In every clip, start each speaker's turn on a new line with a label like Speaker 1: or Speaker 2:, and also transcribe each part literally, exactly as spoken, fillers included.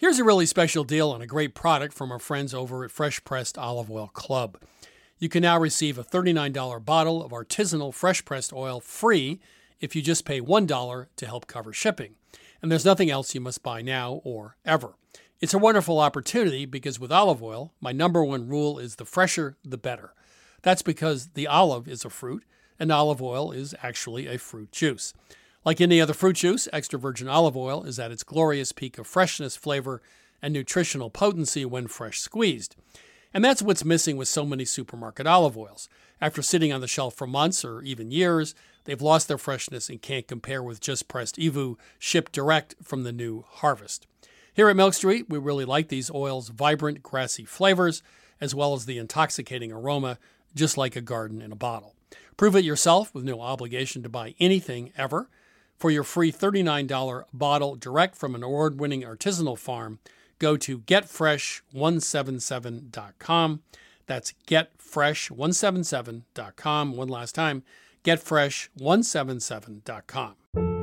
Speaker 1: Here's a really special deal on a great product from our friends over at Fresh Pressed Olive Oil Club. You can now receive a thirty-nine dollars bottle of artisanal fresh pressed oil free if you just pay one dollar to help cover shipping. And there's nothing else you must buy now or ever. It's a wonderful opportunity because with olive oil, my number one rule is the fresher, the better. That's because the olive is a fruit, and olive oil is actually a fruit juice. Like any other fruit juice, extra virgin olive oil is at its glorious peak of freshness, flavor, and nutritional potency when fresh squeezed. And that's what's missing with so many supermarket olive oils. After sitting on the shelf for months or even years, they've lost their freshness and can't compare with just pressed E V U shipped direct from the new harvest. Here at Milk Street, we really like these oils' vibrant, grassy flavors, as well as the intoxicating aroma, just like a garden in a bottle. Prove it yourself with no obligation to buy anything ever. For your free thirty-nine dollars bottle direct from an award-winning artisanal farm, go to get fresh one seventy-seven dot com. That's get fresh one seventy-seven dot com. One last time, get fresh one seventy-seven dot com.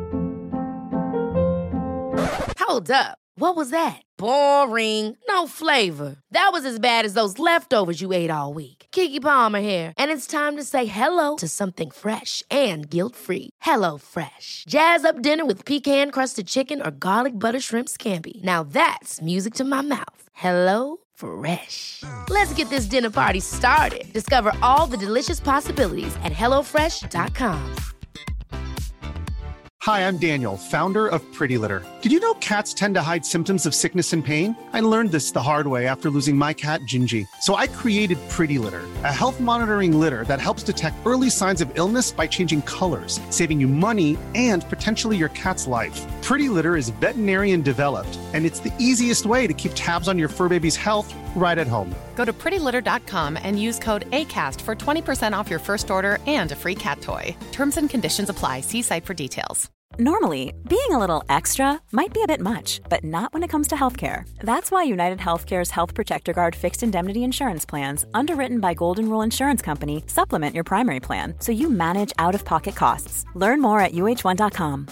Speaker 2: Hold up. What was that? Boring. No flavor. That was as bad as those leftovers you ate all week. Keke Palmer here, and it's time to say hello to something fresh and guilt-free. Hello Fresh. Jazz up dinner with pecan-crusted chicken or garlic butter shrimp scampi. Now that's music to my mouth. Hello Fresh. Let's get this dinner party started. Discover all the delicious possibilities at hello fresh dot com.
Speaker 3: Hi, I'm Daniel, founder of Pretty Litter. Did you know cats tend to hide symptoms of sickness and pain? I learned this the hard way after losing my cat, Gingy. So I created Pretty Litter, a health monitoring litter that helps detect early signs of illness by changing colors, saving you money and potentially your cat's life. Pretty Litter is veterinarian developed, and it's the easiest way to keep tabs on your fur baby's health right at home.
Speaker 4: Go to pretty litter dot com and use code ACAST for twenty percent off your first order and a free cat toy. Terms and conditions apply. See site for details.
Speaker 5: Normally, being a little extra might be a bit much, but not when it comes to healthcare. That's why United Healthcare's Health Protector Guard fixed indemnity insurance plans, underwritten by Golden Rule Insurance Company, supplement your primary plan so you manage out-of-pocket costs. Learn more at U H one dot com.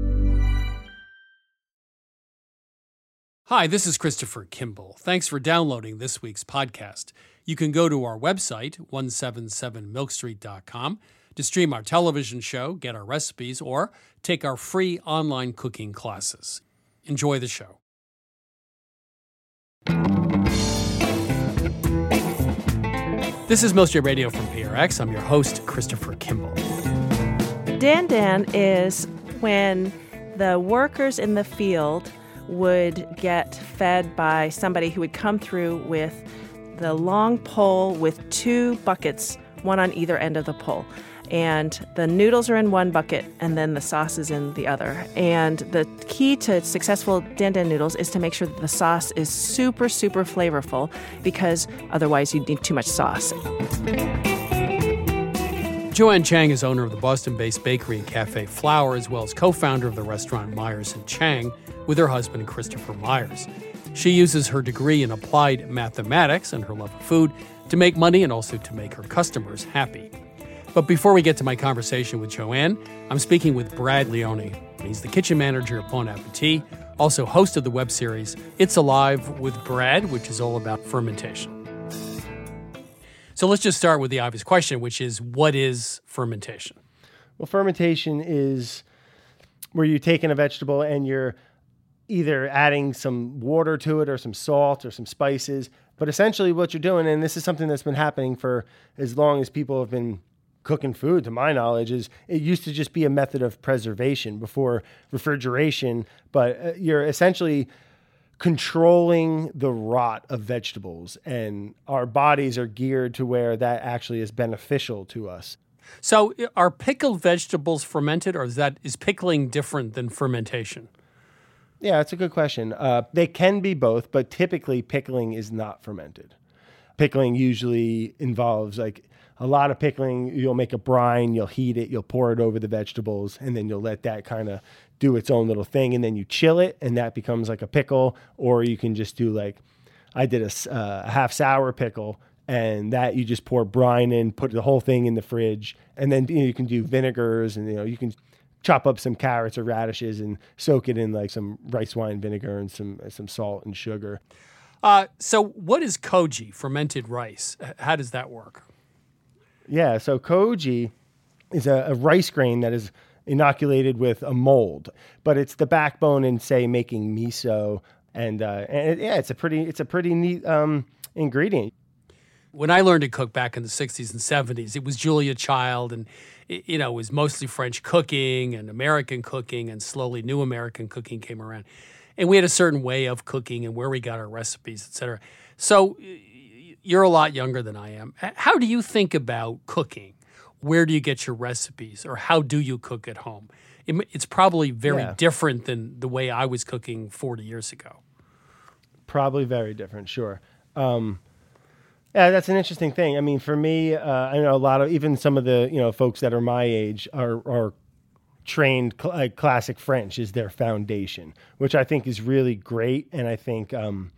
Speaker 1: Hi, this is Christopher Kimball. Thanks for downloading this week's podcast. You can go to our website, one seventy-seven milk street dot com, to stream our television show, get our recipes, or take our free online cooking classes. Enjoy the show. This is Milk Street Radio from P R X. I'm your host, Christopher Kimball.
Speaker 6: Dan Dan is when the workers in the field would get fed by somebody who would come through with the long pole with two buckets, one on either end of the pole. And the noodles are in one bucket, and then the sauce is in the other. And the key to successful Dan Dan noodles is to make sure that the sauce is super, super flavorful, because otherwise you'd need too much sauce.
Speaker 1: Joanne Chang is owner of the Boston-based bakery and cafe Flour, as well as co-founder of the restaurant Myers and Chang with her husband, Christopher Myers. She uses her degree in applied mathematics and her love of food to make money and also to make her customers happy. But before we get to my conversation with Joanne, I'm speaking with Brad Leone. He's the kitchen manager at Bon Appetit, also host of the web series It's Alive with Brad, which is all about fermentation. So let's just start with the obvious question, which is, what is fermentation?
Speaker 7: Well, fermentation is where you're taking a vegetable and you're either adding some water to it or some salt or some spices. But essentially what you're doing, and this is something that's been happening for as long as people have been cooking food, to my knowledge, is it used to just be a method of preservation before refrigeration, but uh, you're essentially controlling the rot of vegetables, and our bodies are geared to where that actually is beneficial to us.
Speaker 1: So are pickled vegetables fermented, or is that is pickling different than fermentation?
Speaker 7: Yeah, that's a good question. Uh, they can be both, but typically pickling is not fermented. Pickling usually involves like a lot of pickling. You'll make a brine, you'll heat it, you'll pour it over the vegetables, and then you'll let that kind of do its own little thing, and then you chill it, and that becomes like a pickle. Or you can just do like, I did a, uh, a half sour pickle, and that you just pour brine in, put the whole thing in the fridge, and then you know, you can do vinegars, and you know you can chop up some carrots or radishes and soak it in like some rice wine vinegar and some some salt and sugar.
Speaker 1: Uh, so what is koji, fermented rice? H- How does that work?
Speaker 7: Yeah, so koji is a, a rice grain that is inoculated with a mold, but it's the backbone in, say, making miso. And, uh, and it, yeah, it's a pretty it's a pretty neat um, ingredient.
Speaker 1: When I learned to cook back in the sixties and seventies, it was Julia Child, and it, you know, it was mostly French cooking and American cooking, and slowly new American cooking came around. And we had a certain way of cooking and where we got our recipes, et cetera. So you're a lot younger than I am. How do you think about cooking? Where do you get your recipes, or how do you cook at home? It, it's probably very
Speaker 7: Yeah.
Speaker 1: different than the way I was cooking forty years ago.
Speaker 7: Probably very different, sure. Um, yeah, that's an interesting thing. I mean, for me, uh, I know a lot of, even some of the, you know, folks that are my age are, are trained cl- like classic French is their foundation, which I think is really great. And I think um,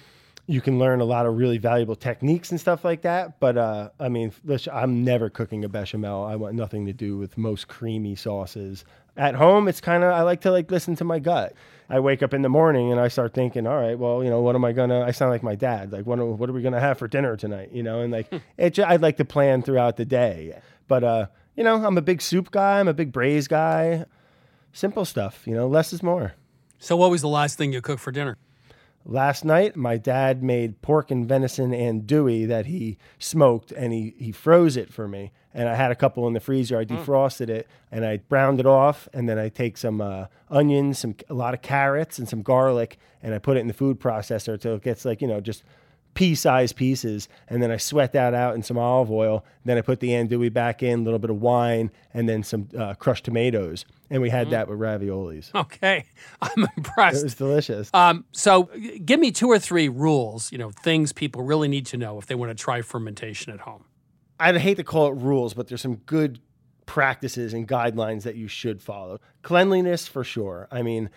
Speaker 7: you can learn a lot of really valuable techniques and stuff like that. But uh, I mean, let's, I'm never cooking a bechamel. I want nothing to do with most creamy sauces. At home, it's kind of, I like to like listen to my gut. I wake up in the morning and I start thinking, all right, well, you know, what am I gonna? I sound like my dad. Like, what are, what are we gonna have for dinner tonight? You know, and like, it. ju- I'd like to plan throughout the day. But uh, you know, I'm a big soup guy. I'm a big braise guy. Simple stuff. You know, less is more.
Speaker 1: So what was the last thing you cooked for dinner?
Speaker 7: Last night, my dad made pork and venison andouille that he smoked, and he, he froze it for me. And I had a couple in the freezer. I defrosted it, and I browned it off, and then I take some uh, onions, some a lot of carrots, and some garlic, and I put it in the food processor until it gets like, you know, just pea-sized pieces, and then I sweat that out in some olive oil. Then I put the andouille back in, a little bit of wine, and then some uh, crushed tomatoes. And we had that with raviolis.
Speaker 1: Okay, I'm impressed.
Speaker 7: It was delicious.
Speaker 1: Um, so g- give me two or three rules, you know, things people really need to know if they want to try fermentation at home.
Speaker 7: I'd hate to call it rules, but there's some good practices and guidelines that you should follow. Cleanliness, for sure. I mean,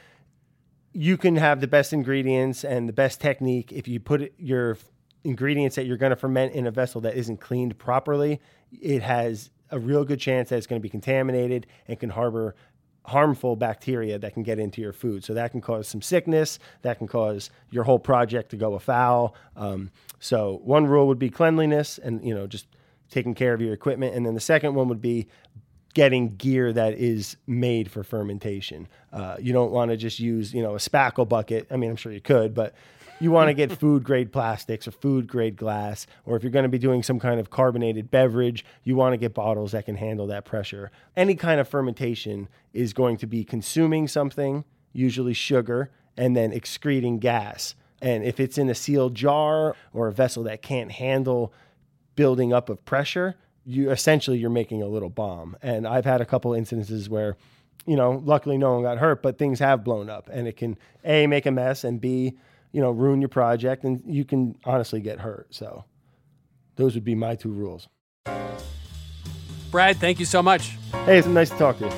Speaker 7: you can have the best ingredients and the best technique. If you put it, your ingredients that you're going to ferment in a vessel that isn't cleaned properly, it has a real good chance that it's going to be contaminated and can harbor harmful bacteria that can get into your food. So that can cause some sickness. That can cause your whole project to go afoul. Um, so one rule would be cleanliness and, you know, just taking care of your equipment. And then the second one would be getting gear that is made for fermentation. Uh, you don't want to just use, you know, a spackle bucket. I mean, I'm sure you could, but you want to get food grade plastics or food grade glass, or if you're going to be doing some kind of carbonated beverage, you want to get bottles that can handle that pressure. Any kind of fermentation is going to be consuming something, usually sugar, and then excreting gas. And if it's in a sealed jar or a vessel that can't handle building up of pressure, you essentially you're making a little bomb. And I've had a couple incidences where, you know, luckily no one got hurt, but things have blown up, and it can A, make a mess, and B, you know, ruin your project, and you can honestly get hurt. So those would be my two rules.
Speaker 1: Brad, thank you so much.
Speaker 7: Hey, it's nice to talk to you.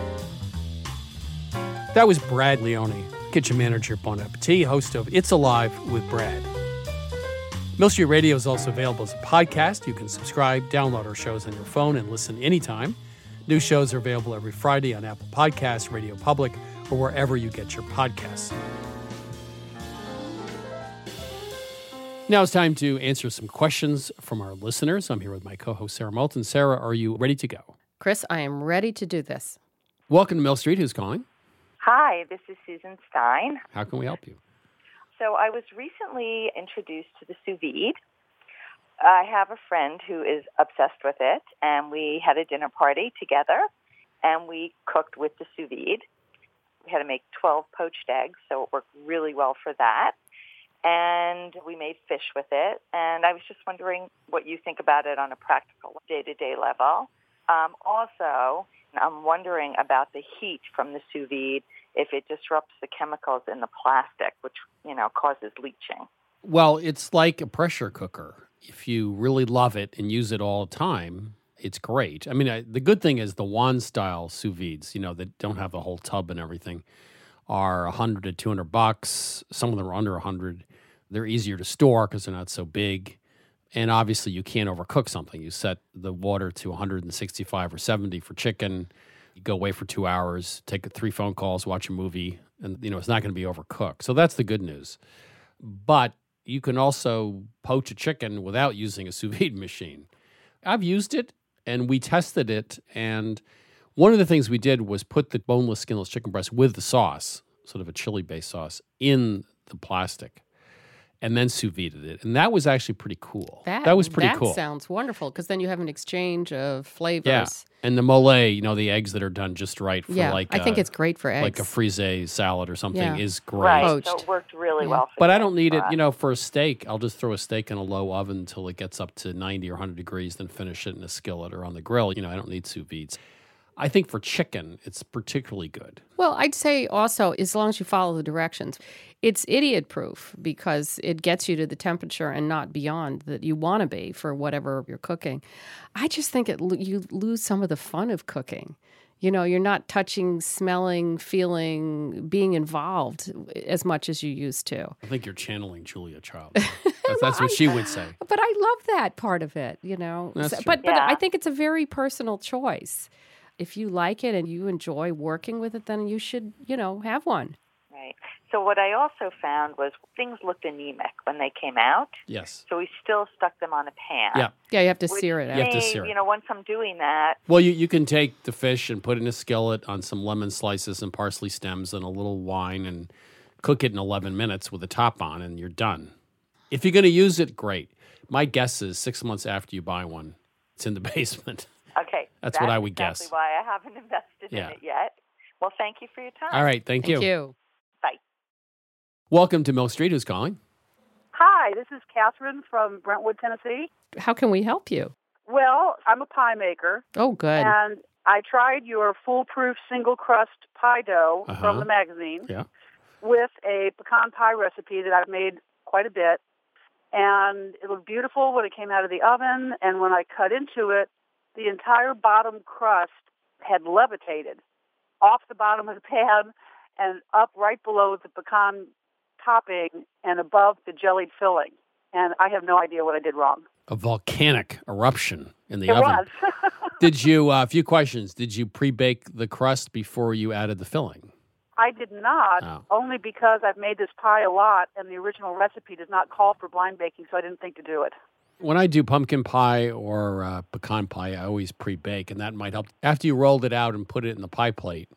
Speaker 1: That was Brad Leone, kitchen manager at Bon Appetit, host of It's Alive with Brad. Mill Street Radio is also available as a podcast. You can subscribe, download our shows on your phone, and listen anytime. New shows are available every Friday on Apple Podcasts, Radio Public, or wherever you get your podcasts. Now it's time to answer some questions from our listeners. I'm here with my co-host, Sarah Moulton. Sarah, are you ready to go?
Speaker 8: Chris, I am ready to do this.
Speaker 1: Welcome to Mill Street. Who's calling?
Speaker 9: Hi, this is Susan Stein.
Speaker 1: How can we help you?
Speaker 9: So I was recently introduced to the sous vide. I have a friend who is obsessed with it, and we had a dinner party together, and we cooked with the sous vide. We had to make twelve poached eggs, so it worked really well for that. And we made fish with it, and I was just wondering what you think about it on a practical day-to-day level. Um, also, I'm wondering about the heat from the sous vide, if it disrupts the chemicals in the plastic, which, you know, causes leaching.
Speaker 1: Well, it's like a pressure cooker. If you really love it and use it all the time, it's great. I mean, I, the good thing is the Juan-style sous vides, you know, that don't have the whole tub and everything, are one hundred to two hundred bucks. Some of them are under one hundred. They're easier to store because they're not so big. And obviously, you can't overcook something. You set the water to one hundred sixty-five or seventy for chicken. You go away for two hours, take three phone calls, watch a movie, and you know it's not going to be overcooked. So that's the good news. But you can also poach a chicken without using a sous vide machine. I've used it, and we tested it, and one of the things we did was put the boneless, skinless chicken breast with the sauce, sort of a chili-based sauce, in the plastic, and then sous vide it. And that was actually pretty cool.
Speaker 8: That,
Speaker 1: that was pretty
Speaker 8: that
Speaker 1: cool.
Speaker 8: That sounds wonderful, because then you have an exchange of flavors.
Speaker 1: Yeah. And the mole, you know, the eggs that are done just right for
Speaker 8: yeah,
Speaker 1: like
Speaker 8: I
Speaker 1: a,
Speaker 8: think it's great for eggs.
Speaker 1: like a frise salad or something
Speaker 8: Yeah.
Speaker 1: is great.
Speaker 9: Right,
Speaker 8: Poached.
Speaker 9: so it worked really
Speaker 8: Yeah.
Speaker 9: well for
Speaker 1: But
Speaker 9: me.
Speaker 1: I don't need it,
Speaker 9: Uh,
Speaker 1: you know, for a steak. I'll just throw a steak in a low oven until it gets up to ninety or one hundred degrees, then finish it in a skillet or on the grill. You know, I don't need sous vides. I think for chicken, it's particularly good.
Speaker 8: Well, I'd say also, as long as you follow the directions, it's idiot proof because it gets you to the temperature and not beyond that you want to be for whatever you're cooking. I just think it you lose some of the fun of cooking. You know, you're not touching, smelling, feeling, being involved as much as you used to.
Speaker 1: I think you're channeling Julia Child. That's, that's what she would say.
Speaker 8: But I love that part of it, you know.
Speaker 1: That's
Speaker 8: So-
Speaker 1: true.
Speaker 8: but but
Speaker 9: Yeah.
Speaker 8: I think it's a very personal choice. If you like it and you enjoy working with it, then you should, you know, have one.
Speaker 9: Right. So what I also found was things looked anemic when they came out.
Speaker 1: Yes.
Speaker 9: So we still stuck them on a pan.
Speaker 1: Yeah.
Speaker 8: Yeah, you have to
Speaker 9: Which
Speaker 8: sear it out.
Speaker 1: You have to
Speaker 9: made,
Speaker 1: sear it.
Speaker 9: You know, once I'm doing that,
Speaker 1: Well, you, you can take the fish and put it in a skillet on some lemon slices and parsley stems and a little wine and cook it in eleven minutes with the top on, and you're done. If you're going to use it, great. My guess is six months after you buy one, it's in the basement.
Speaker 9: okay.
Speaker 1: That's what I would
Speaker 9: exactly
Speaker 1: guess.
Speaker 9: why I haven't invested
Speaker 1: Yeah.
Speaker 9: in it yet. Well, thank you for your time.
Speaker 1: All right, thank,
Speaker 8: Thank you.
Speaker 9: Bye.
Speaker 1: Welcome to Milk Street. Who's calling?
Speaker 10: Hi, this is Catherine from Brentwood, Tennessee.
Speaker 8: How can we help you?
Speaker 10: Well, I'm a pie maker,
Speaker 8: Oh, good.
Speaker 10: and I tried your foolproof single crust pie dough
Speaker 1: Uh-huh.
Speaker 10: from the magazine
Speaker 1: Yeah.
Speaker 10: with a pecan pie recipe that I've made quite a bit. And it looked beautiful when it came out of the oven, and when I cut into it, the entire bottom crust had levitated off the bottom of the pan and up right below the pecan topping and above the jellied filling. And I have no idea what I did wrong.
Speaker 1: A volcanic eruption in the
Speaker 10: It
Speaker 1: oven.
Speaker 10: was.
Speaker 1: Did you, uh, a few questions. Did you pre-bake the crust before you added the filling?
Speaker 10: I did not,
Speaker 1: Oh.
Speaker 10: only because I've made this pie a lot, and the original recipe does not call for blind baking, so I didn't think to do it.
Speaker 1: When I do pumpkin pie or uh, pecan pie, I always pre-bake, and that might help. After you rolled it out and put it in the pie plate,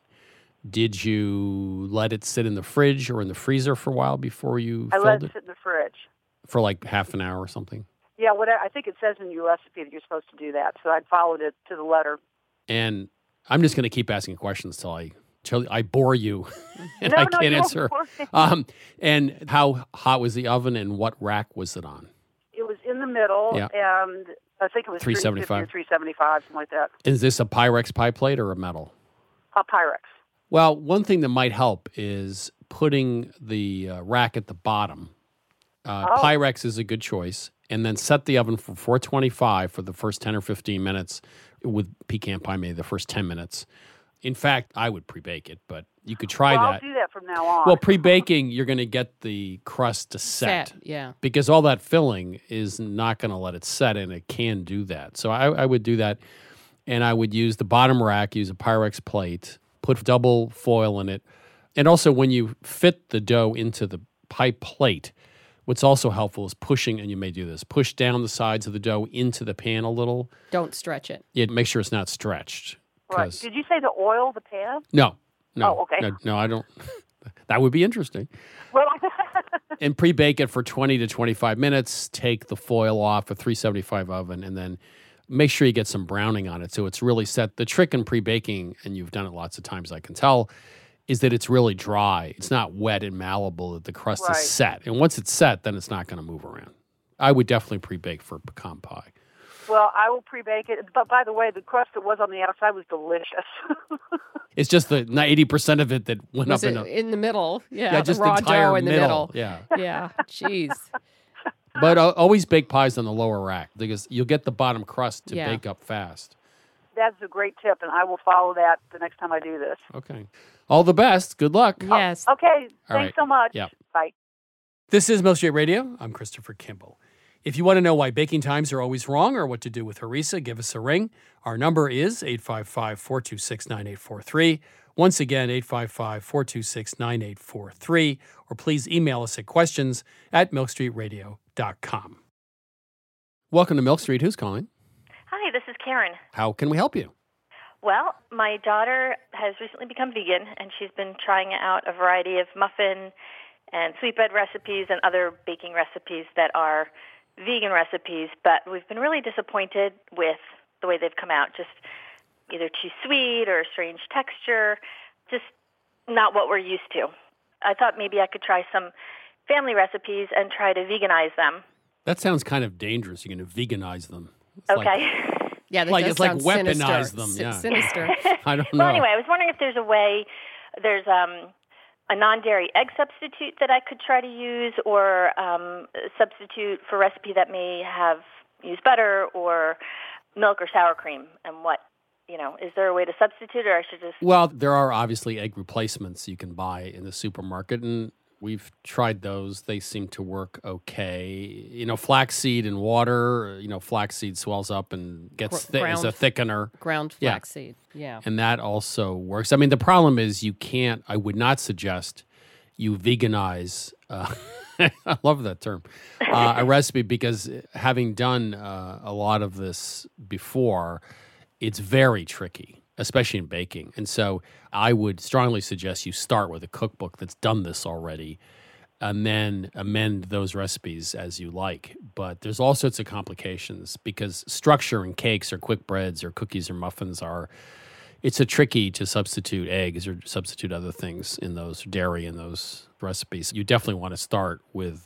Speaker 1: did you let it sit in the fridge or in the freezer for a while before you
Speaker 10: I
Speaker 1: filled
Speaker 10: let it
Speaker 1: it?
Speaker 10: sit in the fridge.
Speaker 1: For like half an hour or something?
Speaker 10: Yeah, what I think it says in your recipe that you're supposed to do that, so I followed it to the letter.
Speaker 1: And I'm just going to keep asking questions till I till I bore you and
Speaker 10: No,
Speaker 1: I
Speaker 10: no,
Speaker 1: can't
Speaker 10: you don't
Speaker 1: answer.
Speaker 10: bore me.
Speaker 1: Um, and how hot was the oven and what rack was it on?
Speaker 10: It was in the middle,
Speaker 1: Yeah.
Speaker 10: and I think it was
Speaker 1: three
Speaker 10: three
Speaker 1: seventy-five?
Speaker 10: fifty or three seventy-five, something like that.
Speaker 1: Is this a Pyrex pie plate or a metal?
Speaker 10: A Pyrex.
Speaker 1: Well, one thing that might help is putting the uh, rack at the bottom. Uh,
Speaker 10: Oh.
Speaker 1: Pyrex is a good choice. And then set the oven for four twenty-five for the first ten or fifteen minutes. With pecan pie, maybe the first ten minutes. In fact, I would pre-bake it, but you could try
Speaker 10: well,
Speaker 1: that.
Speaker 10: I'll do that from now on.
Speaker 1: Well, pre-baking, you're going to get the crust to set.
Speaker 8: Set, yeah.
Speaker 1: Because all that filling is not going to let it set, and it can do that. So I, I would do that, and I would use the bottom rack, use a Pyrex plate, put double foil in it. And also, when you fit the dough into the pie plate, what's also helpful is pushing, and you may do this, push down the sides of the dough into the pan a little.
Speaker 8: Don't stretch it.
Speaker 1: Yeah, make sure it's not stretched.
Speaker 10: right.
Speaker 1: 'cause-
Speaker 10: Did you say to oil the pan?
Speaker 1: No, no.
Speaker 10: Oh, okay.
Speaker 1: No, no, I don't. That would be interesting.
Speaker 10: Well,
Speaker 1: And pre-bake it for twenty to twenty-five minutes. Take the foil off a three seventy-five oven, and then make sure you get some browning on it so it's really set. The trick in pre-baking, and you've done it lots of times, I can tell, is that it's really dry. It's not wet and malleable, that the crust
Speaker 10: Right.
Speaker 1: is set. And once it's set, then it's not going to move around. I would definitely pre-bake for pecan pie.
Speaker 10: well, I will pre-bake it. But by the way, the crust that was on the outside was delicious.
Speaker 1: It's just the eighty percent of it that went
Speaker 8: Was
Speaker 1: up
Speaker 8: it
Speaker 1: in a...
Speaker 8: in the middle? Yeah,
Speaker 1: Yeah,
Speaker 8: the
Speaker 1: just
Speaker 8: raw
Speaker 1: the entire
Speaker 8: dough in the middle.
Speaker 1: Yeah.
Speaker 8: Yeah, jeez.
Speaker 1: But uh, always bake pies on the lower rack because you'll get the bottom crust to
Speaker 8: Yeah.
Speaker 1: bake up fast.
Speaker 10: That's a great tip, and I will follow that the next time I do this.
Speaker 1: Okay. All the best. Good luck.
Speaker 8: Yes.
Speaker 10: Okay, thanks
Speaker 1: All right.
Speaker 10: so much.
Speaker 1: Yep.
Speaker 10: Bye.
Speaker 1: This is Milk Street Radio. I'm Christopher Kimball. If you want to know why baking times are always wrong or what to do with harissa, give us a ring. Our number is eight five five, four two six, nine eight four three. Once again, eight five five, four two six, nine eight four three. Or please email us at questions at milk street radio dot com. Welcome to Milk Street. Who's calling?
Speaker 11: Hi, this is Karen.
Speaker 1: How can we help you?
Speaker 11: Well, my daughter has recently become vegan, and she's been trying out a variety of muffin and sweetbread recipes and other baking recipes that are vegan recipes, but we've been really disappointed with the way they've come out. Just either too sweet or a strange texture, just not what we're used to. I thought maybe I could try some family recipes and try to veganize them.
Speaker 1: That sounds kind of dangerous. You're going to veganize them. It's
Speaker 11: Okay.
Speaker 1: Like,
Speaker 8: Yeah, that
Speaker 1: like
Speaker 8: does
Speaker 1: it's like
Speaker 8: sound
Speaker 1: weaponize
Speaker 8: sinister.
Speaker 1: them.
Speaker 8: Si-
Speaker 1: Yeah.
Speaker 8: Sinister.
Speaker 1: I don't know.
Speaker 11: Well, anyway, I was wondering if there's a way, there's um, a non-dairy egg substitute that I could try to use, or um, a substitute for a recipe that may have used butter or milk or sour cream, and what, you know, is there a way to substitute, or I should just...
Speaker 1: Well, there are obviously egg replacements you can buy in the supermarket, and we've tried those. They seem to work okay. You know, flaxseed and water, you know, flaxseed swells up and gets
Speaker 8: Gr-
Speaker 1: thick as
Speaker 8: ground-
Speaker 1: a thickener.
Speaker 8: Ground
Speaker 1: Yeah.
Speaker 8: flaxseed. Yeah.
Speaker 1: And that also works. I mean, the problem is you can't, I would not suggest you veganize, uh, I love that term, uh, a recipe, because having done uh, a lot of this before, it's very tricky, especially in baking. And so I would strongly suggest you start with a cookbook that's done this already, and then amend those recipes as you like. But there's all sorts of complications, because structure in cakes or quick breads or cookies or muffins are, it's a tricky to substitute eggs or substitute other things in those, dairy in those recipes. You definitely want to start with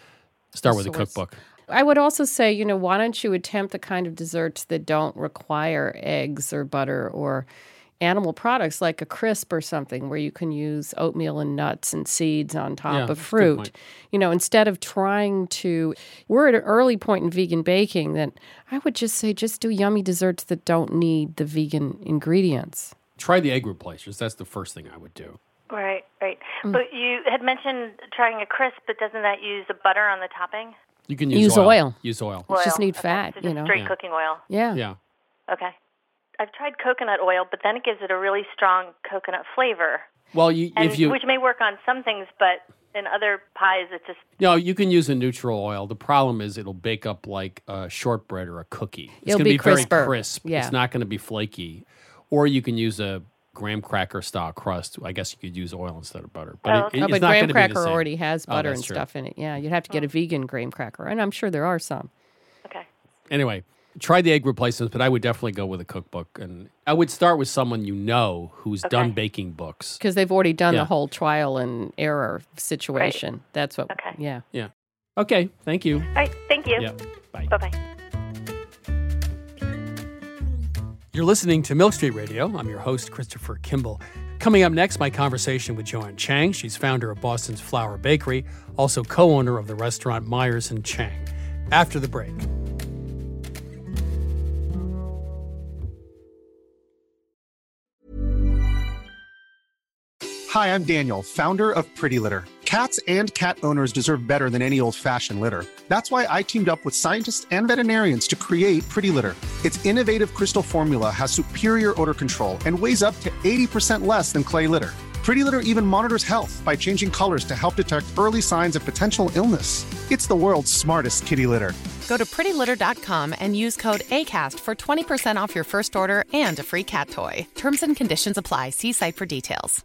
Speaker 1: start with a
Speaker 8: Source.
Speaker 1: cookbook.
Speaker 8: I would also say, you know, why don't you attempt the kind of desserts that don't require eggs or butter or animal products, like a crisp or something, where you can use oatmeal and nuts and seeds on top
Speaker 1: Yeah,
Speaker 8: of
Speaker 1: that's a good
Speaker 8: fruit.
Speaker 1: point.
Speaker 8: You know, instead of trying to, we're at an early point in vegan baking that I would just say just do yummy desserts that don't need the vegan ingredients.
Speaker 1: Try the egg replacers. That's the first thing I would do.
Speaker 11: Right, right.
Speaker 8: Mm.
Speaker 11: But you had mentioned trying a crisp, but doesn't that use a butter on the topping?
Speaker 1: You can use,
Speaker 8: Use
Speaker 1: oil.
Speaker 8: oil.
Speaker 1: Use oil.
Speaker 8: You just
Speaker 11: Oil.
Speaker 8: need
Speaker 11: Okay,
Speaker 8: fat,
Speaker 11: so
Speaker 8: you
Speaker 11: just
Speaker 8: know.
Speaker 11: straight
Speaker 1: Yeah.
Speaker 11: cooking oil.
Speaker 8: Yeah.
Speaker 1: Yeah.
Speaker 11: Okay. I've tried coconut oil, but then it gives it a really strong coconut flavor,
Speaker 1: Well, you,
Speaker 11: and,
Speaker 1: if you
Speaker 11: which may work on some things, but in other pies, it just...
Speaker 1: No, you can use a neutral oil. The problem is it'll bake up like a shortbread or a cookie. It's
Speaker 8: It'll
Speaker 1: going to
Speaker 8: be
Speaker 1: be, very
Speaker 8: crisper.
Speaker 1: crisp.
Speaker 8: Yeah.
Speaker 1: It's not going to be flaky. Or you can use a graham cracker style crust. I guess you could use oil instead of butter. But
Speaker 11: Oh,
Speaker 1: it,
Speaker 11: okay.
Speaker 8: Oh,
Speaker 1: it's
Speaker 8: but
Speaker 1: not
Speaker 8: graham
Speaker 1: going to be the
Speaker 8: cracker
Speaker 1: same.
Speaker 8: already has
Speaker 1: Oh,
Speaker 8: butter
Speaker 1: that's
Speaker 8: and
Speaker 1: true.
Speaker 8: stuff in it. Yeah, you'd have to get a vegan graham cracker, and I'm sure there are some.
Speaker 11: Okay.
Speaker 1: Anyway, try the egg replacements, but I would definitely go with a cookbook. And I would start with someone you know who's
Speaker 11: Okay.
Speaker 1: done baking books.
Speaker 8: Because they've already done
Speaker 1: Yeah.
Speaker 8: the whole trial and error situation. That's what,
Speaker 11: Okay.
Speaker 8: yeah.
Speaker 1: Yeah. Okay, thank you.
Speaker 11: All right, thank you.
Speaker 1: Yeah, bye.
Speaker 11: Bye-bye.
Speaker 1: You're listening to Milk Street Radio. I'm your host, Christopher Kimball. Coming up next, my conversation with Joanne Chang. She's founder of Boston's Flour Bakery, also co-owner of the restaurant Myers and Chang. After the break.
Speaker 3: Hi, I'm Daniel, founder of Pretty Litter. Cats and cat owners deserve better than any old-fashioned litter. That's why I teamed up with scientists and veterinarians to create Pretty Litter. Its innovative crystal formula has superior odor control and weighs up to eighty percent less than clay litter. Pretty Litter even monitors health by changing colors to help detect early signs of potential illness. It's the world's smartest kitty litter.
Speaker 4: Go to pretty litter dot com and use code ACAST for twenty percent off your first order and a free cat toy. Terms and conditions apply. See site for details.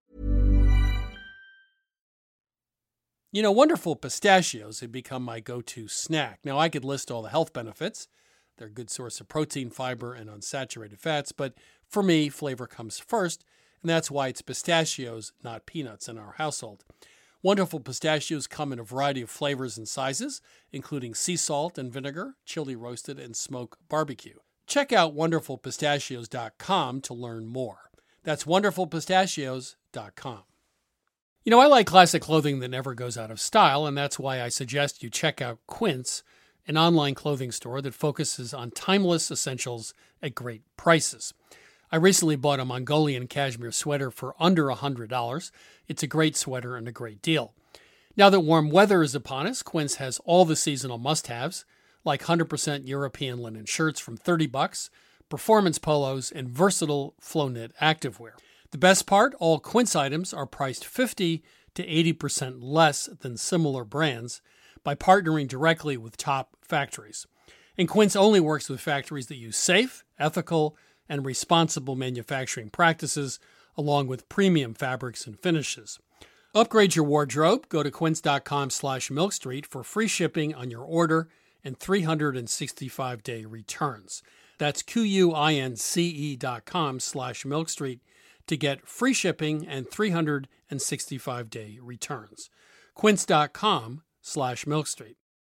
Speaker 1: You know, Wonderful Pistachios have become my go-to snack. Now, I could list all the health benefits. They're a good source of protein, fiber, and unsaturated fats, but for me, flavor comes first, and that's why it's pistachios, not peanuts, in our household. Wonderful Pistachios come in a variety of flavors and sizes, including sea salt and vinegar, chili roasted, and smoke barbecue. Check out wonderful pistachios dot com to learn more. That's wonderful pistachios dot com. You know, I like classic clothing that never goes out of style, and that's why I suggest you check out Quince, an online clothing store that focuses on timeless essentials at great prices. I recently bought a Mongolian cashmere sweater for under one hundred dollars. It's a great sweater and a great deal. Now that warm weather is upon us, Quince has all the seasonal must-haves, like one hundred percent European linen shirts from thirty bucks, performance polos, and versatile flow-knit activewear. The best part, all Quince items are priced fifty to eighty percent less than similar brands by partnering directly with top factories. And Quince only works with factories that use safe, ethical, and responsible manufacturing practices, along with premium fabrics and finishes. Upgrade your wardrobe. Go to quince.com slash milkstreet for free shipping on your order and three hundred sixty-five day returns. That's Q-U-I-N-C-E dot com slash milkstreet to get free shipping and three hundred sixty-five day returns. Quince.com slash milkstreet.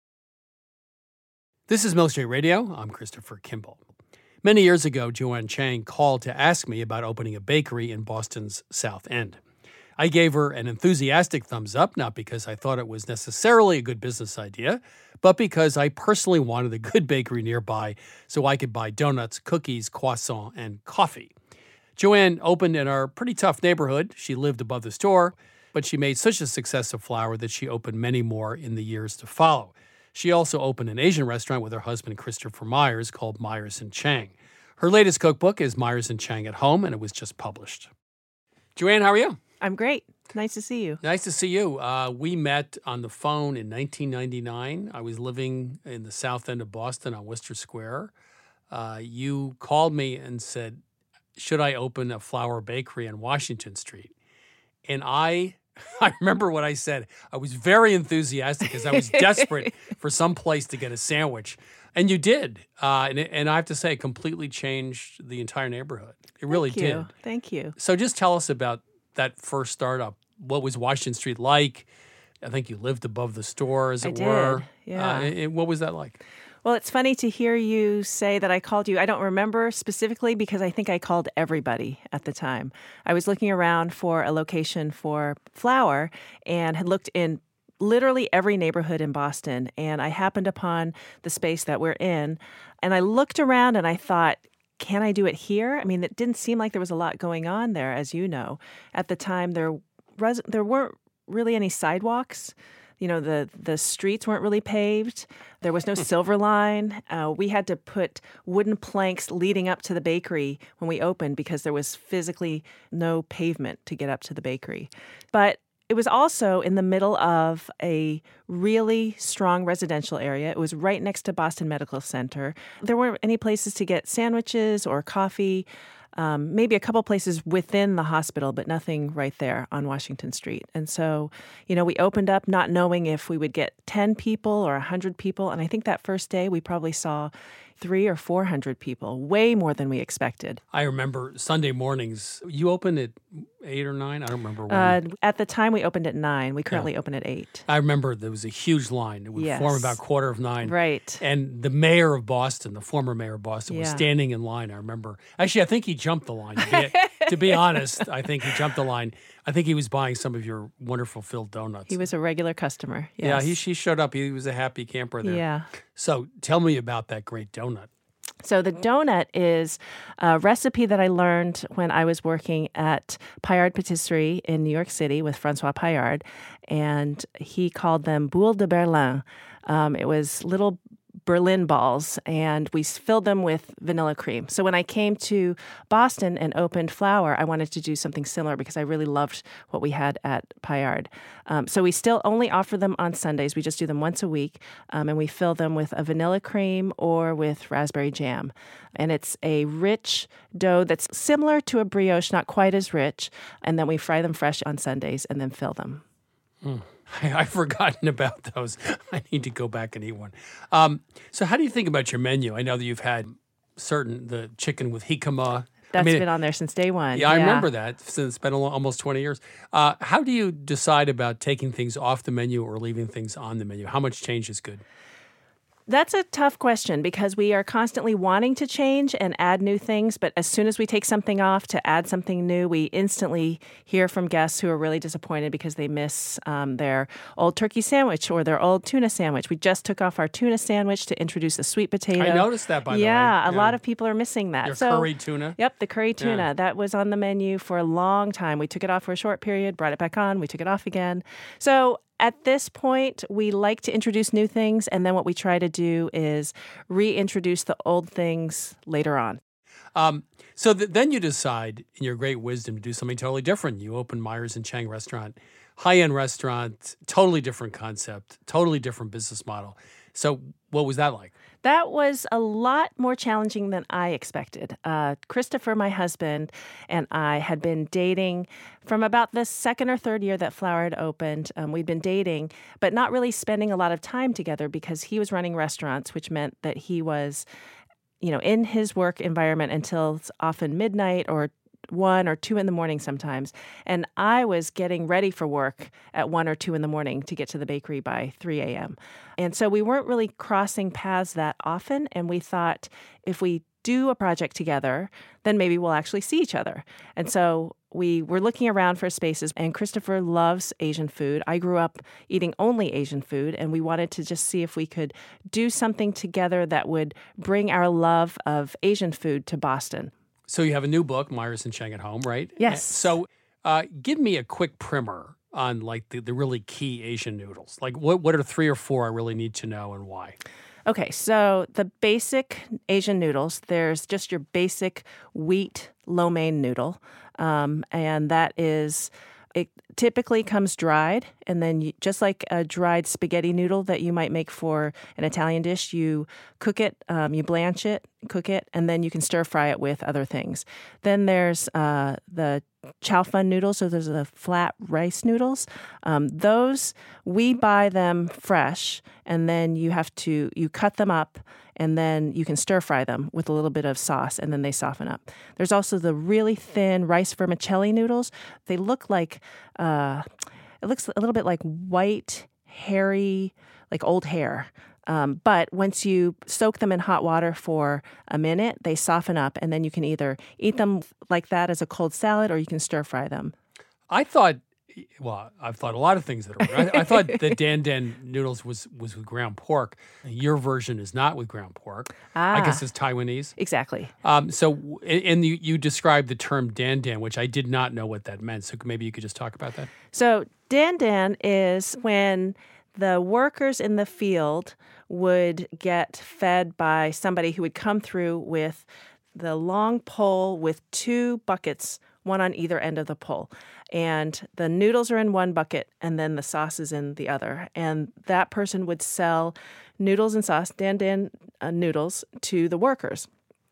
Speaker 1: This is Milk Street Radio. I'm Christopher Kimball. Many years ago, Joanne Chang called to ask me about opening a bakery in Boston's South End. I gave her an enthusiastic thumbs up, not because I thought it was necessarily a good business idea, but because I personally wanted a good bakery nearby so I could buy donuts, cookies, croissant, and coffee. Joanne opened in our pretty tough neighborhood. She lived above the store, but she made such a success of flour that she opened many more in the years to follow. She also opened an Asian restaurant with her husband, Christopher Myers, called Myers and Chang. Her latest cookbook is Myers and Chang at Home, and it was just published. Joanne, how are you?
Speaker 6: I'm great. Nice to see you.
Speaker 1: Nice to see you. Uh, we met on the phone in nineteen ninety-nine. I was living in the south end of Boston on Worcester Square. Uh, you called me and said, should I open a flour bakery on Washington Street? And I I remember what I said. I was very enthusiastic because I was desperate for some place to get a sandwich. And you did. Uh, and, and I have to say, it completely changed the entire neighborhood. It really
Speaker 6: Thank you.
Speaker 1: did.
Speaker 6: Thank you.
Speaker 1: So just tell us about that first startup. What was Washington Street like? I think you lived above the store, as
Speaker 6: I
Speaker 1: it
Speaker 6: did,
Speaker 1: were.
Speaker 6: yeah.
Speaker 1: Uh, and what was that like?
Speaker 6: Well, it's funny to hear you say that I called you. I don't remember specifically because I think I called everybody at the time. I was looking around for a location for flour and had looked in literally every neighborhood in Boston. And I happened upon the space that we're in. And I looked around and I thought, can I do it here? I mean, it didn't seem like there was a lot going on there, as you know. At the time, there was, there weren't really any sidewalks. You know, the, the streets weren't really paved. There was no silver line. Uh, we had to put wooden planks leading up to the bakery when we opened because there was physically no pavement to get up to the bakery. But it was also in the middle of a really strong residential area. It was right next to Boston Medical Center. There weren't any places to get sandwiches or coffee. Um, maybe a couple places within the hospital, but nothing right there on Washington Street. And so, you know, we opened up not knowing if we would get ten people or one hundred people. And I think that first day we probably saw three or four hundred people, way more than we expected.
Speaker 1: I remember Sunday mornings. You opened at eight or nine? I don't remember when.
Speaker 6: Uh, at the time, we opened at nine. We currently yeah. open at eight.
Speaker 1: I remember there was a huge line. It would
Speaker 6: yes.
Speaker 1: form about quarter of nine.
Speaker 6: Right.
Speaker 1: And the mayor of Boston, the former mayor of Boston, was
Speaker 6: yeah.
Speaker 1: standing in line. I remember. Actually, I think he jumped the line. To be, to be honest, I think he jumped the line. I think he was buying some of your wonderful filled donuts.
Speaker 6: He was a regular customer. Yes.
Speaker 1: Yeah, he, he showed up. He was a happy camper there.
Speaker 6: Yeah.
Speaker 1: So tell me about that great donut.
Speaker 6: So the donut is a recipe that I learned when I was working at Paillard Patisserie in New York City with Francois Paillard, and he called them boules de Berlin. Um, it was little Berlin balls, and we filled them with vanilla cream. So when I came to Boston and opened Flour, I wanted to do something similar because I really loved what we had at Paillard. Um, so we still only offer them on Sundays. We just do them once a week, um, and we fill them with a vanilla cream or with raspberry jam. And it's a rich dough that's similar to a brioche, not quite as rich, and then we fry them fresh on Sundays and then fill them.
Speaker 1: Mm. I, I've forgotten about those. I need to go back and eat one. Um, so how do you think about your menu? I know that you've had certain, the chicken with jicama.
Speaker 6: That's
Speaker 1: I mean,
Speaker 6: been on there since day one.
Speaker 1: Yeah, I yeah. remember that. Since it's been almost twenty years. Uh, how do you decide about taking things off the menu or leaving things on the menu? How much change is good?
Speaker 6: That's a tough question because we are constantly wanting to change and add new things, but as soon as we take something off to add something new, we instantly hear from guests who are really disappointed because they miss um, their old turkey sandwich or their old tuna sandwich. We just took off our tuna sandwich to introduce a sweet potato.
Speaker 1: I noticed that, by the
Speaker 6: yeah,
Speaker 1: way.
Speaker 6: A
Speaker 1: Yeah, a
Speaker 6: lot of people are missing that.
Speaker 1: Your
Speaker 6: so,
Speaker 1: curry tuna?
Speaker 6: Yep, the curry tuna.
Speaker 1: Yeah.
Speaker 6: That was on the menu for a long time. We took it off for a short period, brought it back on, we took it off again. So At this point, we like to introduce new things, and then what we try to do is reintroduce the old things later on.
Speaker 1: Um, so th- then you decide, in your great wisdom, to do something totally different. You open Myers and Chang restaurant, high-end restaurant, totally different concept, totally different business model. So what was that like?
Speaker 6: That was a lot more challenging than I expected. Uh, Christopher, my husband, and I had been dating from about the second or third year that Flower had opened. Um, we'd been dating, but not really spending a lot of time together because he was running restaurants, which meant that he was, you know, in his work environment until often midnight or one or two in the morning sometimes. And I was getting ready for work at one or two in the morning to get to the bakery by three a.m. And so we weren't really crossing paths that often. And we thought if we do a project together, then maybe we'll actually see each other. And so we were looking around for spaces, and Christopher loves Asian food. I grew up eating only Asian food, and we wanted to just see if we could do something together that would bring our love of Asian food to Boston.
Speaker 1: So you have a new book, Myers and Chang at Home, right?
Speaker 6: Yes.
Speaker 1: So uh, give me a quick primer on like the, the really key Asian noodles. Like what, what are three or four I really need to know and why?
Speaker 6: Okay, so the basic Asian noodles, there's just your basic wheat lo mein noodle, um, and that is, it typically comes dried, and then you, just like a dried spaghetti noodle that you might make for an Italian dish, you cook it, um, you blanch it, cook it, and then you can stir fry it with other things. Then there's uh, the chow fun noodles, so there's the flat rice noodles. Um, those, we buy them fresh, and then you have to, you cut them up, and then you can stir fry them with a little bit of sauce, and then they soften up. There's also the really thin rice vermicelli noodles. They look like, uh, it looks a little bit like white, hairy, like old hair. Um, but once you soak them in hot water for a minute, they soften up, and then you can either eat them like that as a cold salad, or you can stir fry them.
Speaker 1: I thought, well, I've thought a lot of things that are. I, I thought that Dan Dan noodles was was with ground pork. Your version is not with ground pork.
Speaker 6: Ah,
Speaker 1: I guess it's Taiwanese.
Speaker 6: Exactly.
Speaker 1: Um, so, and you, you described the term Dan Dan, which I did not know what that meant. So maybe you could just talk about that.
Speaker 6: So Dan Dan is when the workers in the field would get fed by somebody who would come through with the long pole with two buckets, one on either end of the pole. And the noodles are in one bucket, and then the sauce is in the other. And that person would sell noodles and sauce, Dan Dan uh, noodles, to the workers.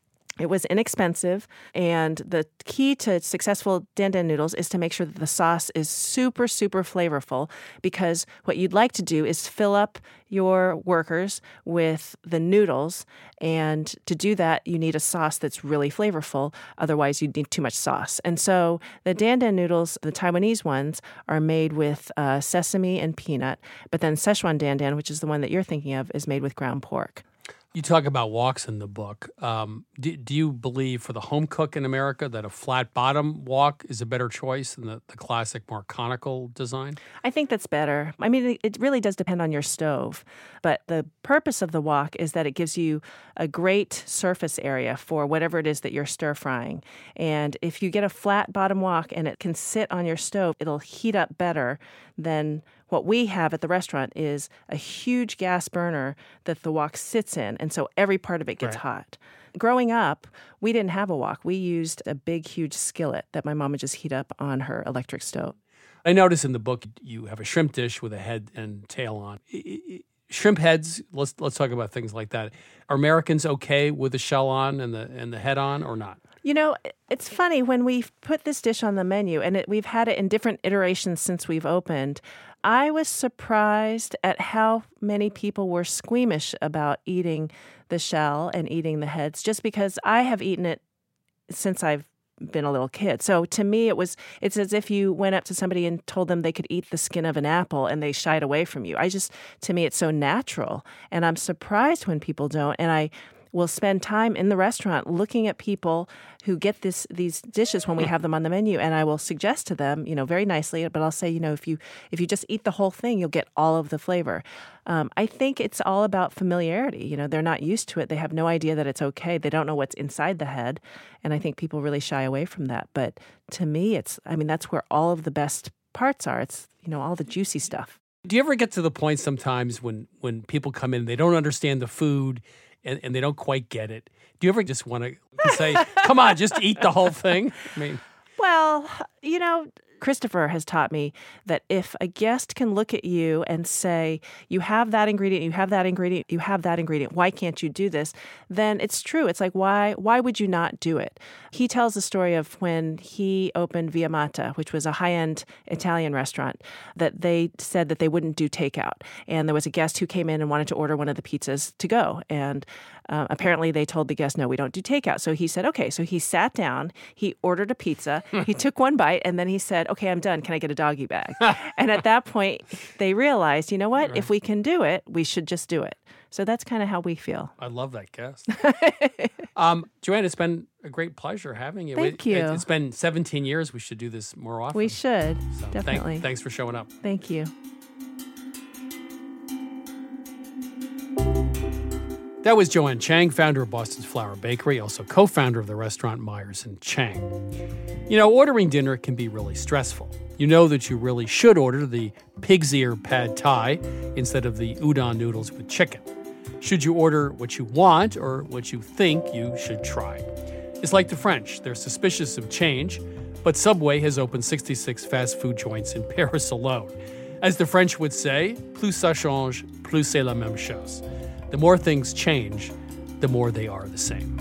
Speaker 6: It was inexpensive, and the key to successful Dan Dan noodles is to make sure that the sauce is super, super flavorful, because what you'd like to do is fill up your workers with the noodles, and to do that, you need a sauce that's really flavorful. Otherwise, you'd need too much sauce. And so the Dan Dan noodles, the Taiwanese ones, are made with uh, sesame and peanut, but then Szechuan Dan Dan, which is the one that you're thinking of, is made with ground pork.
Speaker 1: You talk about woks in the book. Um, do, do you believe for the home cook in America that a flat bottom wok is a better choice than the, the classic more conical design?
Speaker 6: I think that's better. I mean, it, it really does depend on your stove. But the purpose of the wok is that it gives you a great surface area for whatever it is that you're stir frying. And if you get a flat bottom wok and it can sit on your stove, it'll heat up better than what we have at the restaurant is a huge gas burner that the wok sits in, and so every part of it gets
Speaker 1: Right.
Speaker 6: hot. Growing up, we didn't have a wok. We used a big, huge skillet that my mom would just heat up on her electric stove.
Speaker 1: I notice in the book you have a shrimp dish with a head and tail on. I- I- Shrimp heads, let's let's talk about things like that. Are Americans okay with the shell on and the and the head on or not?
Speaker 6: You know, it's funny when we put this dish on the menu, and it, we've had it in different iterations since we've opened. I was surprised at how many people were squeamish about eating the shell and eating the heads, just because I have eaten it since I've been a little kid. So to me, it was, it's as if you went up to somebody and told them they could eat the skin of an apple and they shied away from you. I just, to me, it's so natural. And I'm surprised when people don't. And I will spend time in the restaurant looking at people who get this these dishes when we have them on the menu, and I will suggest to them, you know, very nicely, but I'll say, you know, if you if you just eat the whole thing, you'll get all of the flavor. Um, I think it's all about familiarity. You know, they're not used to it. They have no idea that it's okay. They don't know what's inside the head, and I think people really shy away from that. But to me, it's, I mean, that's where all of the best parts are. It's, you know, all the juicy stuff.
Speaker 1: Do you ever get to the point sometimes when, when people come in, they don't understand the food and, and they don't quite get it? Do you ever just want to say, come on, just eat the whole thing? I mean,
Speaker 6: Well, you know, Christopher has taught me that if a guest can look at you and say, you have that ingredient, you have that ingredient, you have that ingredient, why can't you do this? Then it's true. It's like, why why would you not do it? He tells the story of when he opened Via Mata, which was a high-end Italian restaurant, that they said that they wouldn't do takeout. And there was a guest who came in and wanted to order one of the pizzas to go. And uh, apparently they told the guest, no, we don't do takeout. So he said, okay. So he sat down, he ordered a pizza, he took one bite, and then he said, okay, I'm done. Can I get a doggy bag? And at that point, they realized, you know what? If we can do it, we should just do it. So that's kind of how we feel.
Speaker 1: I love that guest. um, Joanne, it's been a great pleasure having you.
Speaker 6: Thank
Speaker 1: it,
Speaker 6: you.
Speaker 1: It, it's been seventeen years. We should do this more often.
Speaker 6: We should,
Speaker 1: So thank-
Speaker 6: definitely.
Speaker 1: thanks for showing up.
Speaker 6: Thank you.
Speaker 1: That was Joanne Chang, founder of Boston's Flour Bakery, also co-founder of the restaurant Myers and Chang. You know, ordering dinner can be really stressful. You know that you really should order the pig's ear pad thai instead of the udon noodles with chicken. Should you order what you want or what you think you should try? It's like the French. They're suspicious of change, but Subway has opened sixty-six fast food joints in Paris alone. As the French would say, plus ça change, plus c'est la même chose. The more things change, the more they are the same.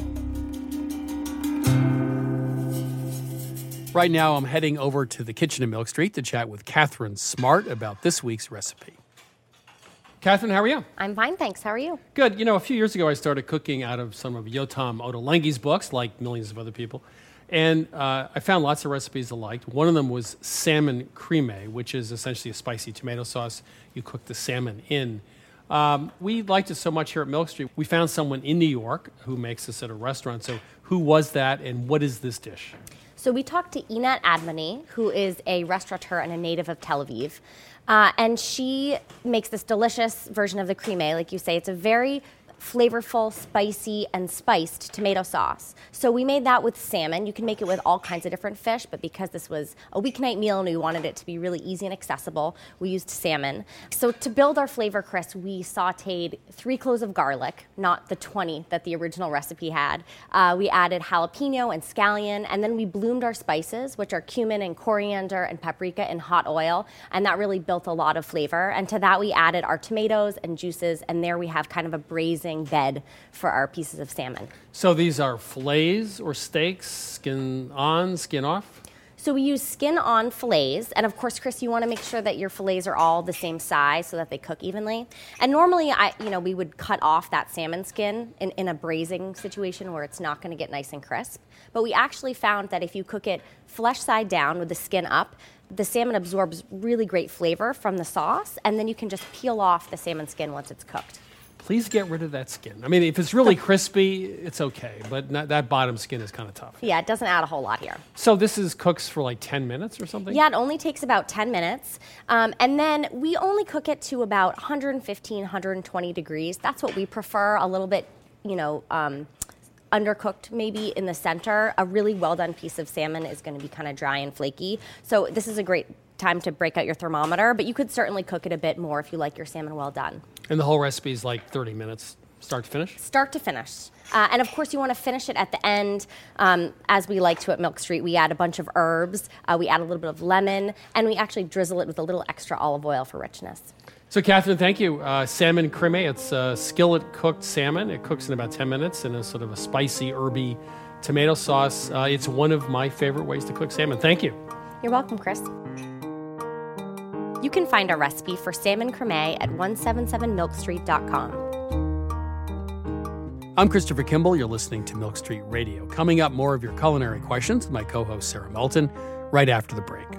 Speaker 1: Right now, I'm heading over to the kitchen in Milk Street to chat with Catherine Smart about this week's recipe. Catherine, how are you?
Speaker 12: I'm fine, thanks. How are you?
Speaker 1: Good. You know, a few years ago, I started cooking out of some of Yotam Ottolenghi's books, like millions of other people. And uh, I found lots of recipes I liked. One of them was salmon creme, which is essentially a spicy tomato sauce you cook the salmon in. Um, we liked it so much here at Milk Street. We found someone in New York who makes this at a restaurant. So who was that, and what is this dish?
Speaker 12: So we talked to Inat Admony, who is a restaurateur and a native of Tel Aviv. Uh, and she makes this delicious version of the creme. Like you say, it's a very flavorful, spicy, and spiced tomato sauce. So we made that with salmon. You can make it with all kinds of different fish, but because this was a weeknight meal and we wanted it to be really easy and accessible, we used salmon. So to build our flavor crisp, we sauteed three cloves of garlic, not the twenty that the original recipe had. Uh, we added jalapeno and scallion, and then we bloomed our spices, which are cumin and coriander and paprika in hot oil, and that really built a lot of flavor. And to that we added our tomatoes and juices, and there we have kind of a braising bed for our pieces of salmon.
Speaker 1: So these are fillets or steaks, skin on, skin off?
Speaker 12: So we use skin-on fillets, and of course, Chris, you want to make sure that your fillets are all the same size so that they cook evenly. And normally, I, you know, we would cut off that salmon skin in, in a braising situation where it's not going to get nice and crisp. But we actually found that if you cook it flesh side down with the skin up, the salmon absorbs really great flavor from the sauce, and then you can just peel off the salmon skin once it's cooked.
Speaker 1: Please get rid of that skin. I mean, if it's really crispy, it's okay, but not, that bottom skin is kind of tough.
Speaker 12: Yeah, it doesn't add a whole lot here.
Speaker 1: So this is cooks for like ten minutes or something?
Speaker 12: Yeah, it only takes about ten minutes. Um, and then we only cook it to about one fifteen, one twenty degrees. That's what we prefer, a little bit, you know, um, undercooked maybe in the center. A really well-done piece of salmon is going to be kind of dry and flaky. So this is a great time to break out your thermometer, but you could certainly cook it a bit more if you like your salmon well done.
Speaker 1: And the whole recipe is like thirty minutes, start to finish?
Speaker 12: Start to finish. Uh, and of course, you want to finish it at the end, um, as we like to at Milk Street. We add a bunch of herbs, uh, we add a little bit of lemon, and we actually drizzle it with a little extra olive oil for richness.
Speaker 1: So, Catherine, thank you. Uh, salmon creme, it's uh, skillet-cooked salmon. It cooks in about ten minutes in a sort of a spicy, herby tomato sauce. Uh, it's one of my favorite ways to cook salmon. Thank you.
Speaker 12: You're welcome, Chris. You can find our recipe for salmon creme at one seventy-seven milk street dot com.
Speaker 1: I'm Christopher Kimball. You're listening to Milk Street Radio. Coming up, more of your culinary questions with my co-host Sarah Melton right after the break.